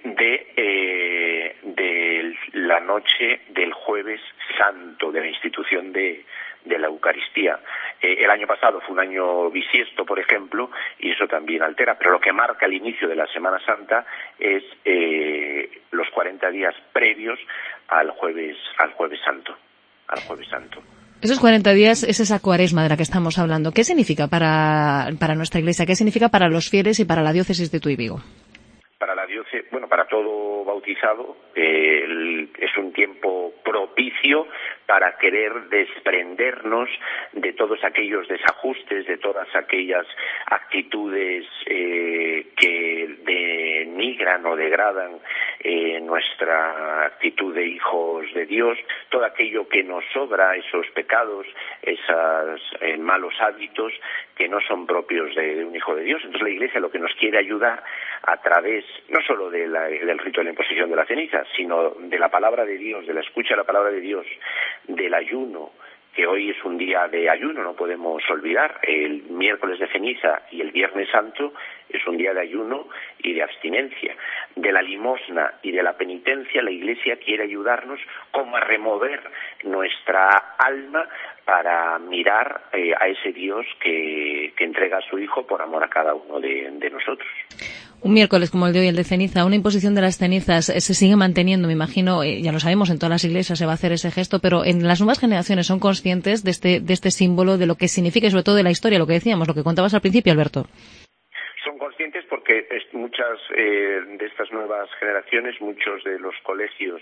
de la noche del Jueves Santo, de la institución de la Eucaristía. El año pasado fue un año bisiesto, por ejemplo, y eso también altera, pero lo que marca el inicio de la Semana Santa es los 40 días previos al Jueves Santo. Esos 40 días es esa Cuaresma de la que estamos hablando. ¿Qué significa para nuestra Iglesia? ¿Qué significa para los fieles y para la diócesis de Tui Vigo? Para la diócesis, para todo bautizado, es un tiempo propicio para querer desprendernos de todos aquellos desajustes, de todas aquellas actitudes que denigran o degradan nuestra actitud de hijos de Dios, todo aquello que nos sobra, esos pecados, esos malos hábitos que no son propios de un hijo de Dios. Entonces la Iglesia lo que nos quiere ayudar a través no solo del rito de la imposición de la ceniza, sino de la palabra de Dios, de la escucha de la palabra de Dios, del ayuno, que hoy es un día de ayuno, no podemos olvidar. El miércoles de ceniza y el Viernes Santo es un día de ayuno y de abstinencia. De la limosna y de la penitencia, la Iglesia quiere ayudarnos como a remover nuestra alma para mirar a ese Dios que entrega a su Hijo por amor a cada uno de nosotros. Un miércoles como el de hoy, el de ceniza, una imposición de las cenizas se sigue manteniendo, me imagino, ya lo sabemos, en todas las iglesias se va a hacer ese gesto, pero en las nuevas generaciones son conscientes de este símbolo, de lo que significa y sobre todo de la historia, lo que decíamos, lo que contabas al principio, Alberto. Son conscientes porque muchas de estas nuevas generaciones, muchos de los colegios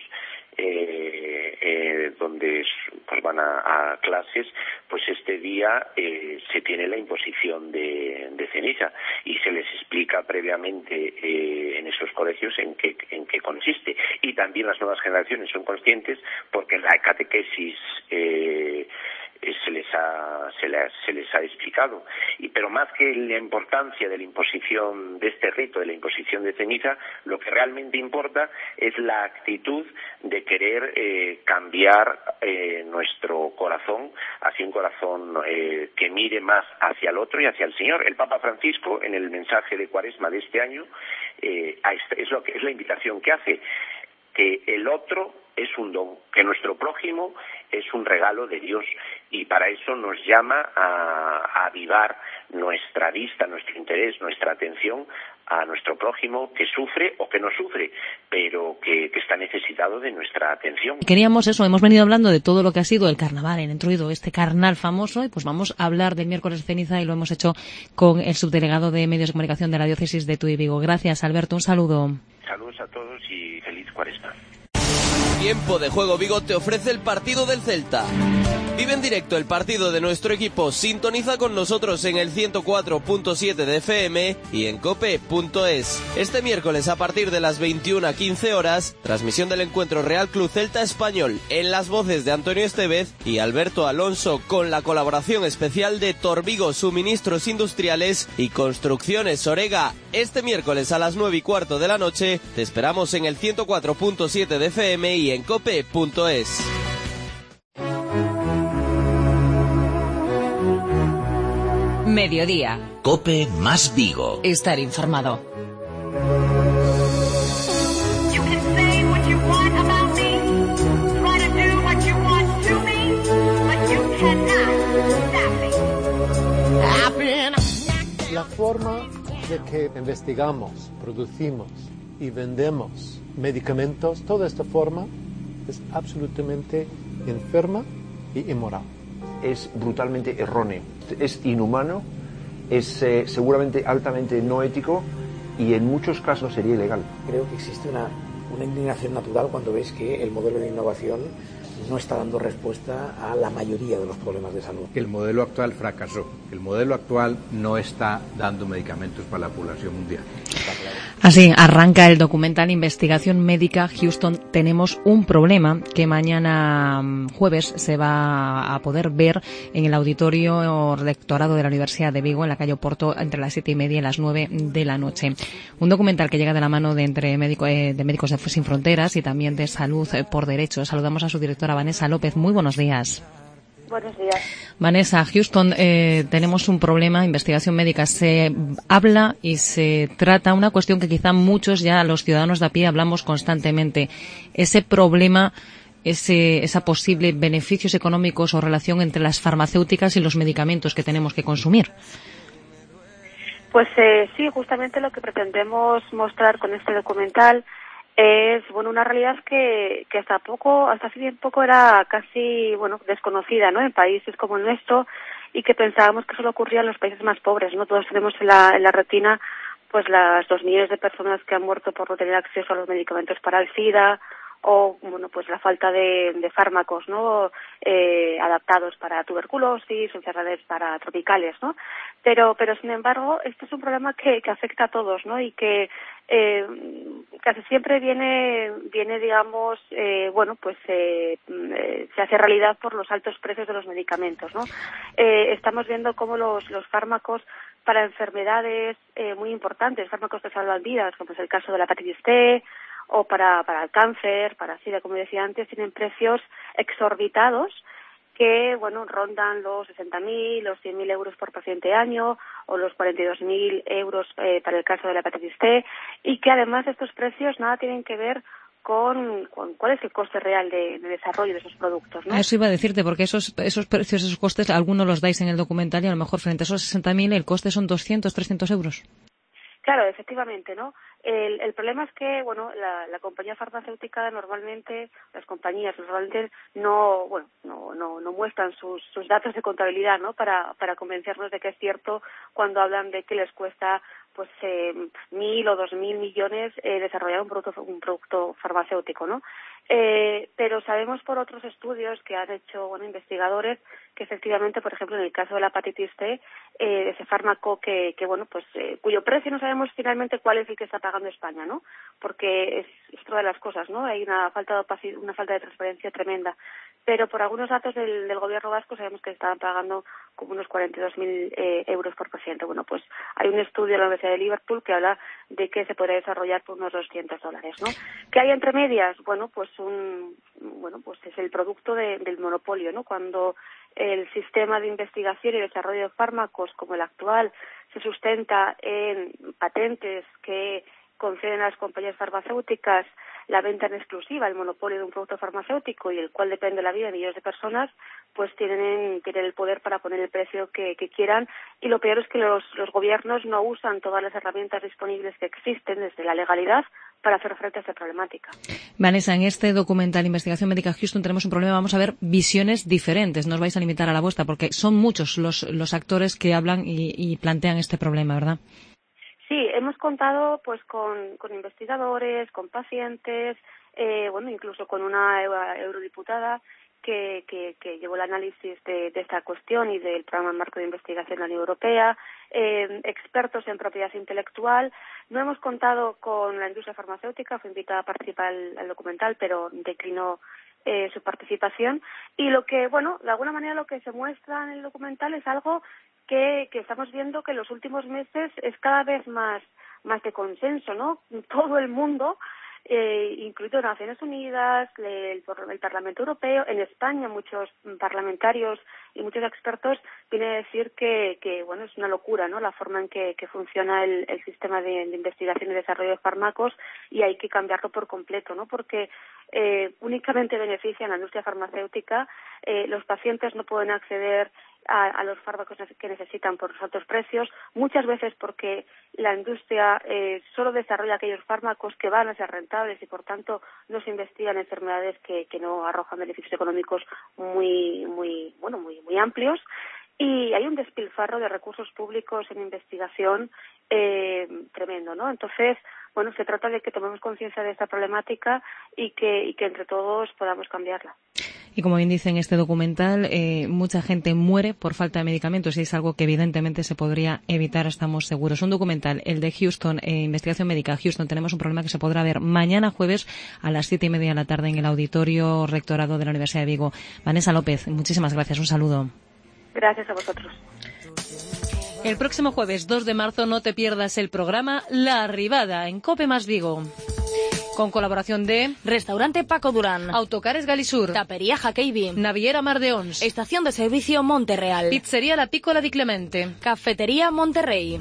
donde pues van a clases, pues este día se tiene la imposición de ceniza y se les explica previamente en esos colegios en qué consiste. Y también las nuevas generaciones son conscientes porque en la catequesis se les ha explicado. Pero más que la importancia de la imposición de este rito, de la imposición de ceniza, lo que realmente importa es la actitud de querer cambiar nuestro corazón hacia un corazón que mire más hacia el otro y hacia el Señor. El Papa Francisco, en el mensaje de Cuaresma de este año, es la invitación que hace, que el otro es un don, que nuestro prójimo es un regalo de Dios, y para eso nos llama a avivar nuestra vista, nuestro interés, nuestra atención a nuestro prójimo que sufre o que no sufre, pero que está necesitado de nuestra atención. Queríamos eso, hemos venido hablando de todo lo que ha sido el carnaval, el introducido este carnal famoso, y pues vamos a hablar del miércoles de ceniza, y lo hemos hecho con el subdelegado de Medios de Comunicación de la Diócesis de Tuy Vigo. Gracias, Alberto, un saludo. Saludos a todos y feliz Cuaresma. Tiempo de Juego Vigo te ofrece el partido del Celta. Vive en directo el partido de nuestro equipo. Sintoniza con nosotros en el 104.7 de FM y en cope.es. Este miércoles a partir de las 21:15 horas, transmisión del encuentro Real Club Celta Español en las voces de Antonio Estevez y Alberto Alonso, con la colaboración especial de Torvigo Suministros Industriales y Construcciones Orega. Este miércoles a las 9:15 de la noche te esperamos en el 104.7 de FM y en cope.es. Mediodía. Cope más Vigo. Estar informado. La forma de que investigamos, producimos y vendemos medicamentos, toda esta forma es absolutamente enferma y inmoral. Es brutalmente erróneo, es inhumano, es seguramente altamente no ético y en muchos casos sería ilegal. Creo que existe una indignación natural cuando ves que el modelo de innovación no está dando respuesta a la mayoría de los problemas de salud. El modelo actual fracasó. El modelo actual no está dando medicamentos para la población mundial. Así arranca el documental Investigación Médica Houston. Tenemos un problema que mañana jueves se va a poder ver en el auditorio rectorado de la Universidad de Vigo, en la calle Oporto, entre las 7:30 y las 9 de la noche. Un documental que llega de la mano de Médicos Sin Fronteras y también de Salud por Derechos. Saludamos a su directora Vanessa López. Muy buenos días. Buenos días. Vanessa, Houston, tenemos un problema, investigación médica. Se habla y se trata una cuestión que quizá muchos ya los ciudadanos de a pie hablamos constantemente. Ese problema, esa posible beneficios económicos o relación entre las farmacéuticas y los medicamentos que tenemos que consumir. Pues sí, justamente lo que pretendemos mostrar con este documental es una realidad que hasta hace bien poco era casi desconocida, ¿no?, en países como el nuestro, y que pensábamos que solo ocurría en los países más pobres, ¿no? Todos tenemos en la retina pues las 2 millones de personas que han muerto por no tener acceso a los medicamentos para el SIDA, o pues la falta de fármacos, ¿no?, adaptados para tuberculosis, enfermedades tropicales, ¿no? Pero sin embargo, este es un problema que afecta a todos, ¿no? Y que casi siempre viene digamos, se hace realidad por los altos precios de los medicamentos, ¿no? Estamos viendo cómo los fármacos para enfermedades muy importantes, fármacos que salvan vidas, como es el caso de la hepatitis C, o para el cáncer, para SIDA, como decía antes, tienen precios exorbitados que, rondan los 60.000, los 100.000 euros por paciente año, o los 42.000 euros para el caso de la hepatitis C, y que además estos precios nada tienen que ver con cuál es el coste real de desarrollo de esos productos, ¿no? Eso iba a decirte, porque esos precios, esos costes, algunos los dais en el documental y a lo mejor frente a esos 60.000 el coste son 200, 300 euros. Claro, efectivamente, ¿no? El problema es que, bueno, la compañía farmacéutica normalmente, las compañías normalmente no muestran sus datos de contabilidad, ¿no? Para convencernos de que es cierto cuando hablan de que les cuesta pues 1.000 o 2.000 millones desarrollar un producto farmacéutico, ¿no? Pero sabemos por otros estudios que han hecho investigadores que efectivamente, por ejemplo, en el caso de la hepatitis C, ese fármaco cuyo precio no sabemos finalmente cuál es el que está pagando España, ¿no? Porque es otra de las cosas, ¿no? Hay una falta de transparencia tremenda. Pero por algunos datos del gobierno vasco sabemos que estaban pagando como unos 42.000 euros por paciente. Bueno, pues hay un estudio de la Universidad de Liverpool que habla de que se podría desarrollar por unos $200, ¿no? ¿Qué hay entre medias? Bueno, pues es el producto del monopolio, ¿no? Cuando el sistema de investigación y desarrollo de fármacos como el actual se sustenta en patentes que conceden a las compañías farmacéuticas la venta en exclusiva, el monopolio de un producto farmacéutico y el cual depende de la vida de millones de personas, pues tienen el poder para poner el precio que quieran, y lo peor es que los gobiernos no usan todas las herramientas disponibles que existen desde la legalidad para hacer frente a esta problemática. Vanessa, en este documental Investigación Médica Houston tenemos un problema, vamos a ver visiones diferentes, no os vais a limitar a la vuestra porque son muchos los actores que hablan y plantean este problema, ¿verdad? Sí, hemos contado pues con investigadores, con pacientes, incluso con una eurodiputada que llevó el análisis de esta cuestión y del programa marco de investigación de la Unión Europea, expertos en propiedad intelectual. No hemos contado con la industria farmacéutica, fue invitada a participar al documental, pero declinó su participación. Y de alguna manera lo que se muestra en el documental es algo que estamos viendo que en los últimos meses es cada vez más de consenso, ¿no? Todo el mundo, incluido Naciones Unidas, el Parlamento Europeo, en España muchos parlamentarios y muchos expertos vienen a decir que es una locura, ¿no? La forma en que funciona el sistema de investigación y desarrollo de fármacos, y hay que cambiarlo por completo, ¿no? Porque únicamente benefician a la industria farmacéutica, los pacientes no pueden acceder a los fármacos que necesitan por los altos precios, muchas veces porque la industria solo desarrolla aquellos fármacos que van a ser rentables y por tanto no se investigan enfermedades que no arrojan beneficios económicos muy amplios, y hay un despilfarro de recursos públicos en investigación tremendo, ¿no? Entonces, se trata de que tomemos conciencia de esta problemática y que entre todos podamos cambiarla. Y como bien dice en este documental, mucha gente muere por falta de medicamentos y es algo que evidentemente se podría evitar, estamos seguros. Un documental, el de Houston, Investigación Médica Houston, tenemos un problema que se podrá ver mañana jueves a las 7:30 de la tarde en el Auditorio Rectorado de la Universidad de Vigo. Vanessa López, muchísimas gracias, un saludo. Gracias a vosotros. El próximo jueves 2 de marzo no te pierdas el programa La Arribada en COPE más Vigo. Con colaboración de Restaurante Paco Durán, Autocares Galisur, Tapería Jaqueibi, Naviera Mar de Ons, Estación de Servicio Monterreal, Pizzería La Pícola di Clemente, Cafetería Monterrey.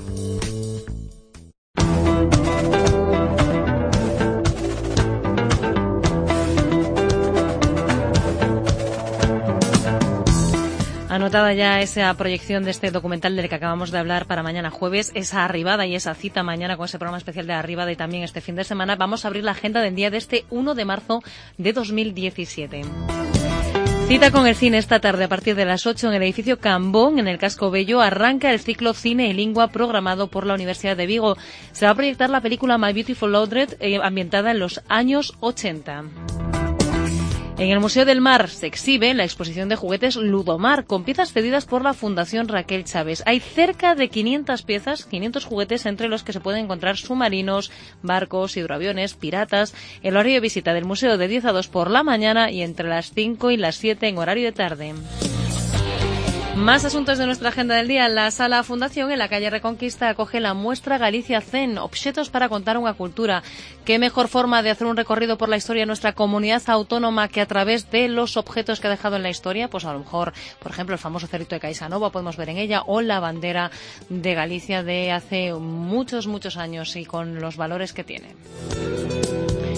Anotada ya esa proyección de este documental del que acabamos de hablar para mañana jueves, esa arribada y esa cita mañana con ese programa especial de arribada y también este fin de semana. Vamos a abrir la agenda del día de este 1 de marzo de 2017. Cita con el cine esta tarde a partir de las 8 en el edificio Cambón, en el Casco Bello. Arranca el ciclo Cine y Lingua programado por la Universidad de Vigo. Se va a proyectar la película My Beautiful Laundrette, ambientada en los años 80. En el Museo del Mar se exhibe la exposición de juguetes Ludomar, con piezas cedidas por la Fundación Raquel Chávez. Hay cerca de 500 piezas, 500 juguetes, entre los que se pueden encontrar submarinos, barcos, hidroaviones, piratas. El horario de visita del museo de 10 a 2 por la mañana y entre las 5 y las 7 en horario de tarde. Más asuntos de nuestra agenda del día. La Sala Fundación en la calle Reconquista acoge la muestra Galicia Zen, objetos para contar unha cultura. ¿Qué mejor forma de hacer un recorrido por la historia de nuestra comunidad autónoma que a través de los objetos que ha dejado en la historia? Pues a lo mejor, por ejemplo, el famoso cerrito de Caixanova podemos ver en ella, o la bandera de Galicia de hace muchos años y con los valores que tiene.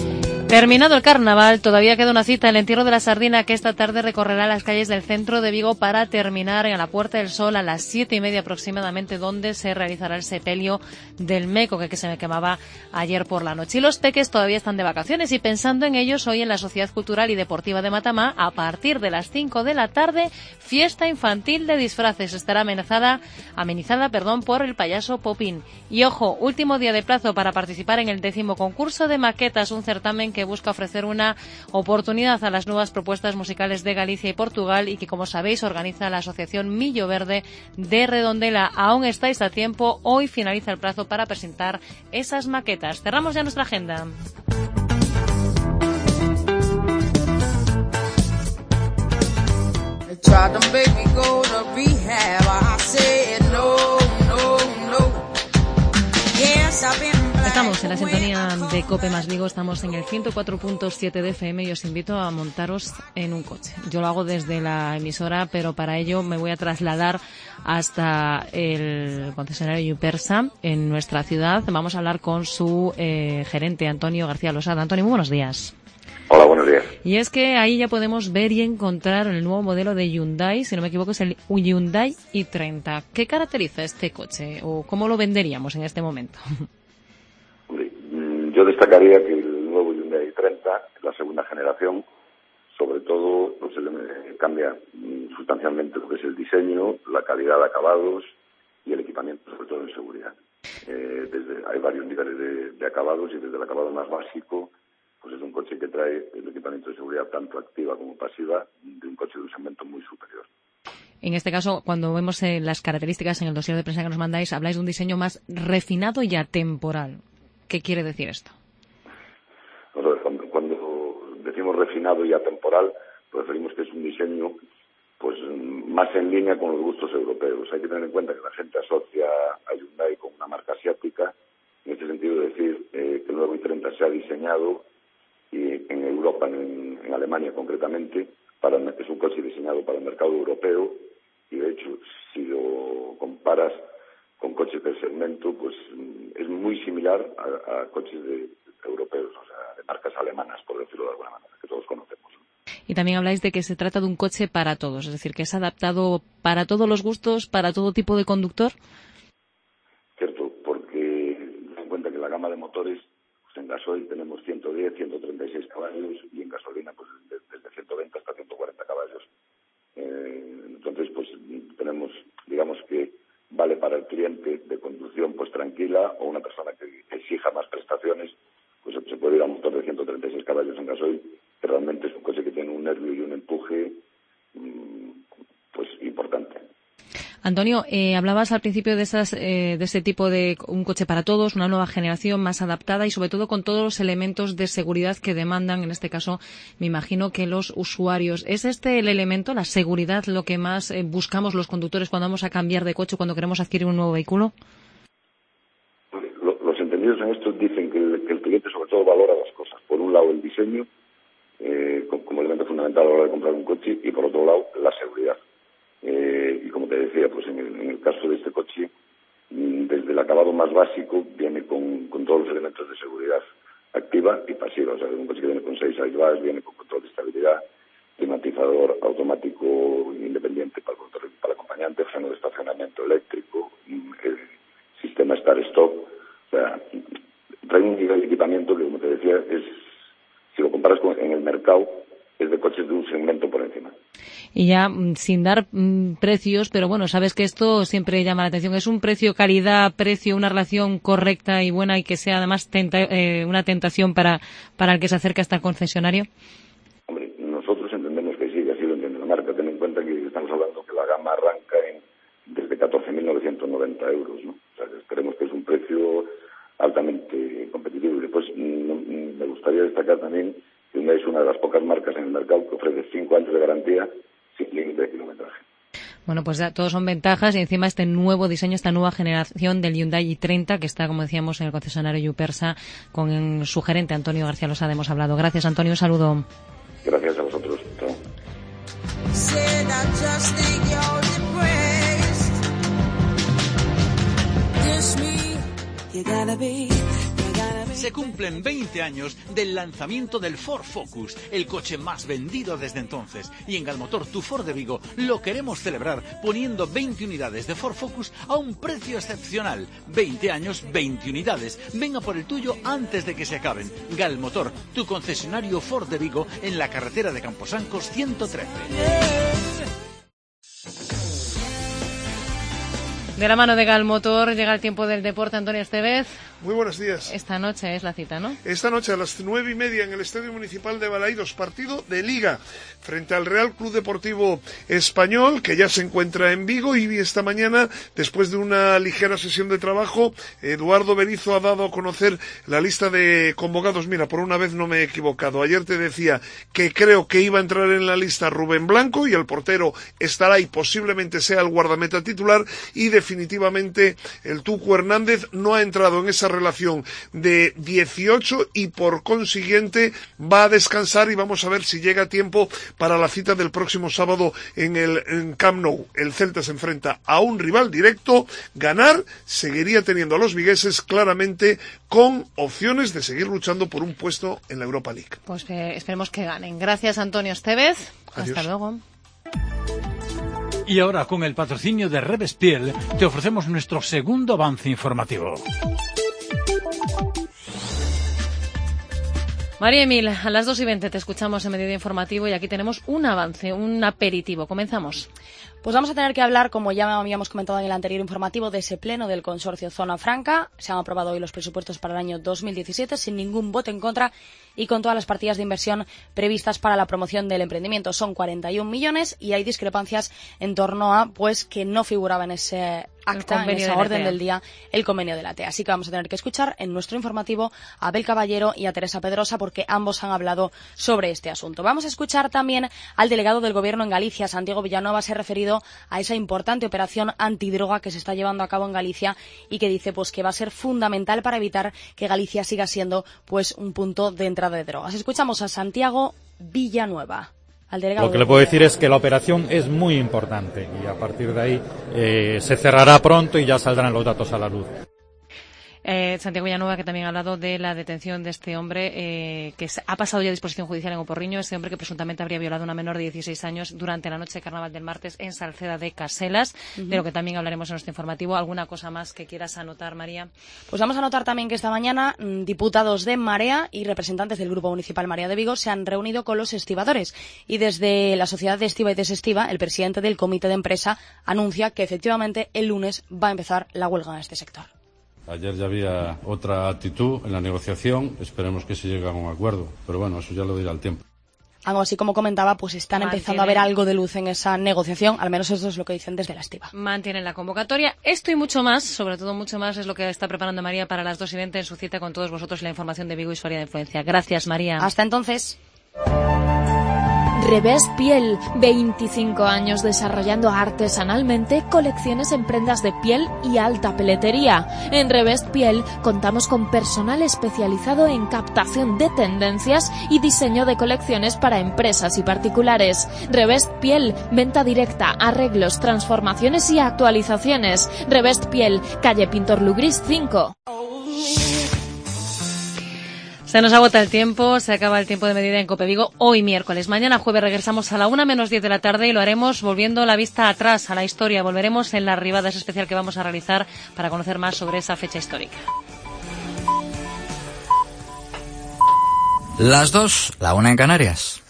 Terminado el carnaval, todavía queda una cita, el entierro de la sardina, que esta tarde recorrerá las calles del centro de Vigo para terminar en la Puerta del Sol a las 7:30 aproximadamente, donde se realizará el sepelio del meco que se me quemaba ayer por la noche. Y los peques todavía están de vacaciones, y pensando en ellos, hoy en la Sociedad Cultural y Deportiva de Matamá, a partir de las 5 de la tarde, fiesta infantil de disfraces. Estará amenizada por el payaso Popín. Y ojo, último día de plazo para participar en el 10º concurso de maquetas, un certamen que busca ofrecer una oportunidad a las nuevas propuestas musicales de Galicia y Portugal, y que, como sabéis, organiza la Asociación Millo Verde de Redondela. Aún estáis a tiempo, hoy finaliza el plazo para presentar esas maquetas. Cerramos ya nuestra agenda. Estamos en la sintonía de COPE más Vigo, estamos en el 104.7 de FM y os invito a montaros en un coche. Yo lo hago desde la emisora, pero para ello me voy a trasladar hasta el concesionario Yupersa en nuestra ciudad. Vamos a hablar con su gerente, Antonio García Losada. Antonio, muy buenos días. Hola, buenos días. Y es que ahí ya podemos ver y encontrar el nuevo modelo de Hyundai, si no me equivoco es el Hyundai i30. ¿Qué caracteriza este coche o cómo lo venderíamos en este momento? Yo destacaría que el nuevo Hyundai i30, la segunda generación, sobre todo pues, cambia sustancialmente lo que es el diseño, la calidad de acabados y el equipamiento, sobre todo en seguridad. Hay varios niveles de acabados, y desde el acabado más básico, pues es un coche que trae el equipamiento de seguridad tanto activa como pasiva, de un coche de un segmento muy superior. En este caso, cuando vemos las características en el dossier de prensa que nos mandáis, habláis de un diseño más refinado y atemporal. ¿Qué quiere decir esto? Cuando decimos refinado y atemporal, referimos que es un diseño pues más en línea con los gustos europeos. Hay que tener en cuenta que la gente asocia a Hyundai con una marca asiática. En este sentido, decir que el nuevo i30 se ha diseñado y en Europa, en Alemania concretamente, es un coche diseñado para el mercado europeo, y de hecho, si lo comparas con coches del segmento, pues es muy similar a coches europeos, o sea, de marcas alemanas, por decirlo de alguna manera, que todos conocemos. Y también habláis de que se trata de un coche para todos, es decir, que es adaptado para todos los gustos, para todo tipo de conductor. Cierto, porque ten en cuenta que la gama de motores, pues en gasoil tenemos 110, 136 caballos, y en gasolina pues desde 120 hasta 140 caballos. Entonces, pues tenemos, digamos que vale para el cliente de conducción pues tranquila, o una persona que exija más prestaciones, pues se puede ir a un motor de 136 caballos en gasoil, que realmente es un coche que tiene un nervio y un empuje pues importante. Antonio, hablabas al principio de ese tipo de un coche para todos, una nueva generación más adaptada y sobre todo con todos los elementos de seguridad que demandan, en este caso, me imagino que los usuarios. ¿Es este el elemento, la seguridad, lo que más buscamos los conductores cuando vamos a cambiar de coche, cuando queremos adquirir un nuevo vehículo? Los entendidos en esto dicen que el cliente sobre todo valora dos cosas. Por un lado, el diseño, como elemento fundamental a la hora de comprar un coche, y por otro lado, la seguridad. Y como te decía, pues en el caso de este coche, desde el acabado más básico viene con todos los elementos de seguridad activa y pasiva. O sea, un coche que viene con 6 airbags, viene con control de estabilidad, climatizador automático independiente para el acompañante, freno de estacionamiento eléctrico, el sistema start-stop. O sea, trae un nivel de equipamiento que, como te decía, si lo comparas en el mercado, es de coches de un segmento por encima. Y ya sin dar precios, pero bueno, sabes que esto siempre llama la atención. Es un precio, calidad, precio, una relación correcta y buena, y que sea además una tentación para el que se acerca hasta el concesionario. Hombre, nosotros entendemos que sí, que así lo entiende la marca. Ten en cuenta que estamos hablando que la gama arranca desde 14.990 euros, ¿no? O sea, creemos que es un precio altamente competitivo. Y después me gustaría destacar también que Hyundai es una de las pocas marcas en el mercado que ofrece 5 años de garantía sin límite de kilometraje. Bueno, pues ya todos son ventajas, y encima este nuevo diseño, esta nueva generación del Hyundai i30, que está, como decíamos, en el concesionario Yupersa, con su gerente Antonio García Losada hemos hablado. Gracias, Antonio, un saludo. Gracias a vosotros. Chao. Se cumplen 20 años del lanzamiento del Ford Focus, el coche más vendido desde entonces. Y en Galmotor, tu Ford de Vigo, lo queremos celebrar poniendo 20 unidades de Ford Focus a un precio excepcional. 20 años, 20 unidades. Venga por el tuyo antes de que se acaben. Galmotor, tu concesionario Ford de Vigo, en la carretera de Camposancos 113. De la mano de Galmotor llega el tiempo del deporte. Antonio Estevez. Muy buenos días. Esta noche es la cita, ¿no? Esta noche a las 9:30 en el Estadio Municipal de Balaidos, partido de Liga frente al Real Club Deportivo Español, que ya se encuentra en Vigo, y esta mañana, después de una ligera sesión de trabajo, Eduardo Berizzo ha dado a conocer la lista de convocados. Mira, por una vez no me he equivocado. Ayer te decía que creo que iba a entrar en la lista Rubén Blanco y el portero estará y posiblemente sea el guardameta titular, y definitivamente el Tucu Hernández no ha entrado en esa relación de 18 y por consiguiente va a descansar, y vamos a ver si llega a tiempo para la cita del próximo sábado en Camp Nou. El Celta se enfrenta a un rival directo. Ganar seguiría teniendo a los vigueses claramente con opciones de seguir luchando por un puesto en la Europa League. Pues esperemos que ganen. Gracias, Antonio Estevez. Adiós. Hasta luego. Y ahora, con el patrocinio de Revespiel, te ofrecemos nuestro segundo avance informativo. María Emil, a las 2:20 te escuchamos en Mediodía Informativo y aquí tenemos un avance, un aperitivo. Comenzamos. Pues vamos a tener que hablar, como ya habíamos comentado en el anterior informativo, de ese pleno del consorcio Zona Franca. Se han aprobado hoy los presupuestos para el año 2017 sin ningún voto en contra y con todas las partidas de inversión previstas para la promoción del emprendimiento. Son 41 millones y hay discrepancias en torno a pues que no figuraba en ese acta, en esa orden del día, el convenio de la TEA. Así que vamos a tener que escuchar en nuestro informativo a Abel Caballero y a Teresa Pedrosa, porque ambos han hablado sobre este asunto. Vamos a escuchar también al delegado del Gobierno en Galicia, Santiago Villanueva. Se ha referido a esa importante operación antidroga que se está llevando a cabo en Galicia y que dice pues que va a ser fundamental para evitar que Galicia siga siendo pues un punto de entrada de drogas. Escuchamos a Santiago Villanueva. Lo que le puedo decir es que la operación es muy importante y a partir de ahí se cerrará pronto y ya saldrán los datos a la luz. Santiago Villanueva, que también ha hablado de la detención de este hombre que ha pasado ya a disposición judicial en Oporriño, este hombre que presuntamente habría violado a una menor de 16 años durante la noche de carnaval del martes en Salceda de Caselas, de lo que también hablaremos en nuestro informativo. ¿Alguna cosa más que quieras anotar, María? Pues vamos a anotar también que esta mañana diputados de Marea y representantes del Grupo Municipal Marea de Vigo se han reunido con los estibadores, y desde la Sociedad de Estiva y Desestiva, el presidente del comité de empresa anuncia que efectivamente el lunes va a empezar la huelga en este sector. Ayer ya había otra actitud en la negociación, esperemos que se llegue a un acuerdo, pero bueno, eso ya lo dirá el tiempo. Algo así como comentaba, pues están empezando a ver algo de luz en esa negociación, al menos eso es lo que dicen desde la Estiva. Mantienen la convocatoria. Esto y mucho más, sobre todo mucho más, es lo que está preparando María para las 2:20 en su cita con todos vosotros, la información de Vigo y su área de influencia. Gracias, María. Hasta entonces. Revest Piel, 25 años desarrollando artesanalmente colecciones en prendas de piel y alta peletería. En Revest Piel contamos con personal especializado en captación de tendencias y diseño de colecciones para empresas y particulares. Revest Piel, venta directa, arreglos, transformaciones y actualizaciones. Revest Piel, calle Pintor Lugris 5. Se nos agota el tiempo, se acaba el tiempo de medida en COPE Vigo hoy miércoles. Mañana jueves regresamos a la 1:10 de la tarde y lo haremos volviendo la vista atrás a la historia. Volveremos en la Arribada, ese especial que vamos a realizar para conocer más sobre esa fecha histórica. Las 2, la 1 en Canarias.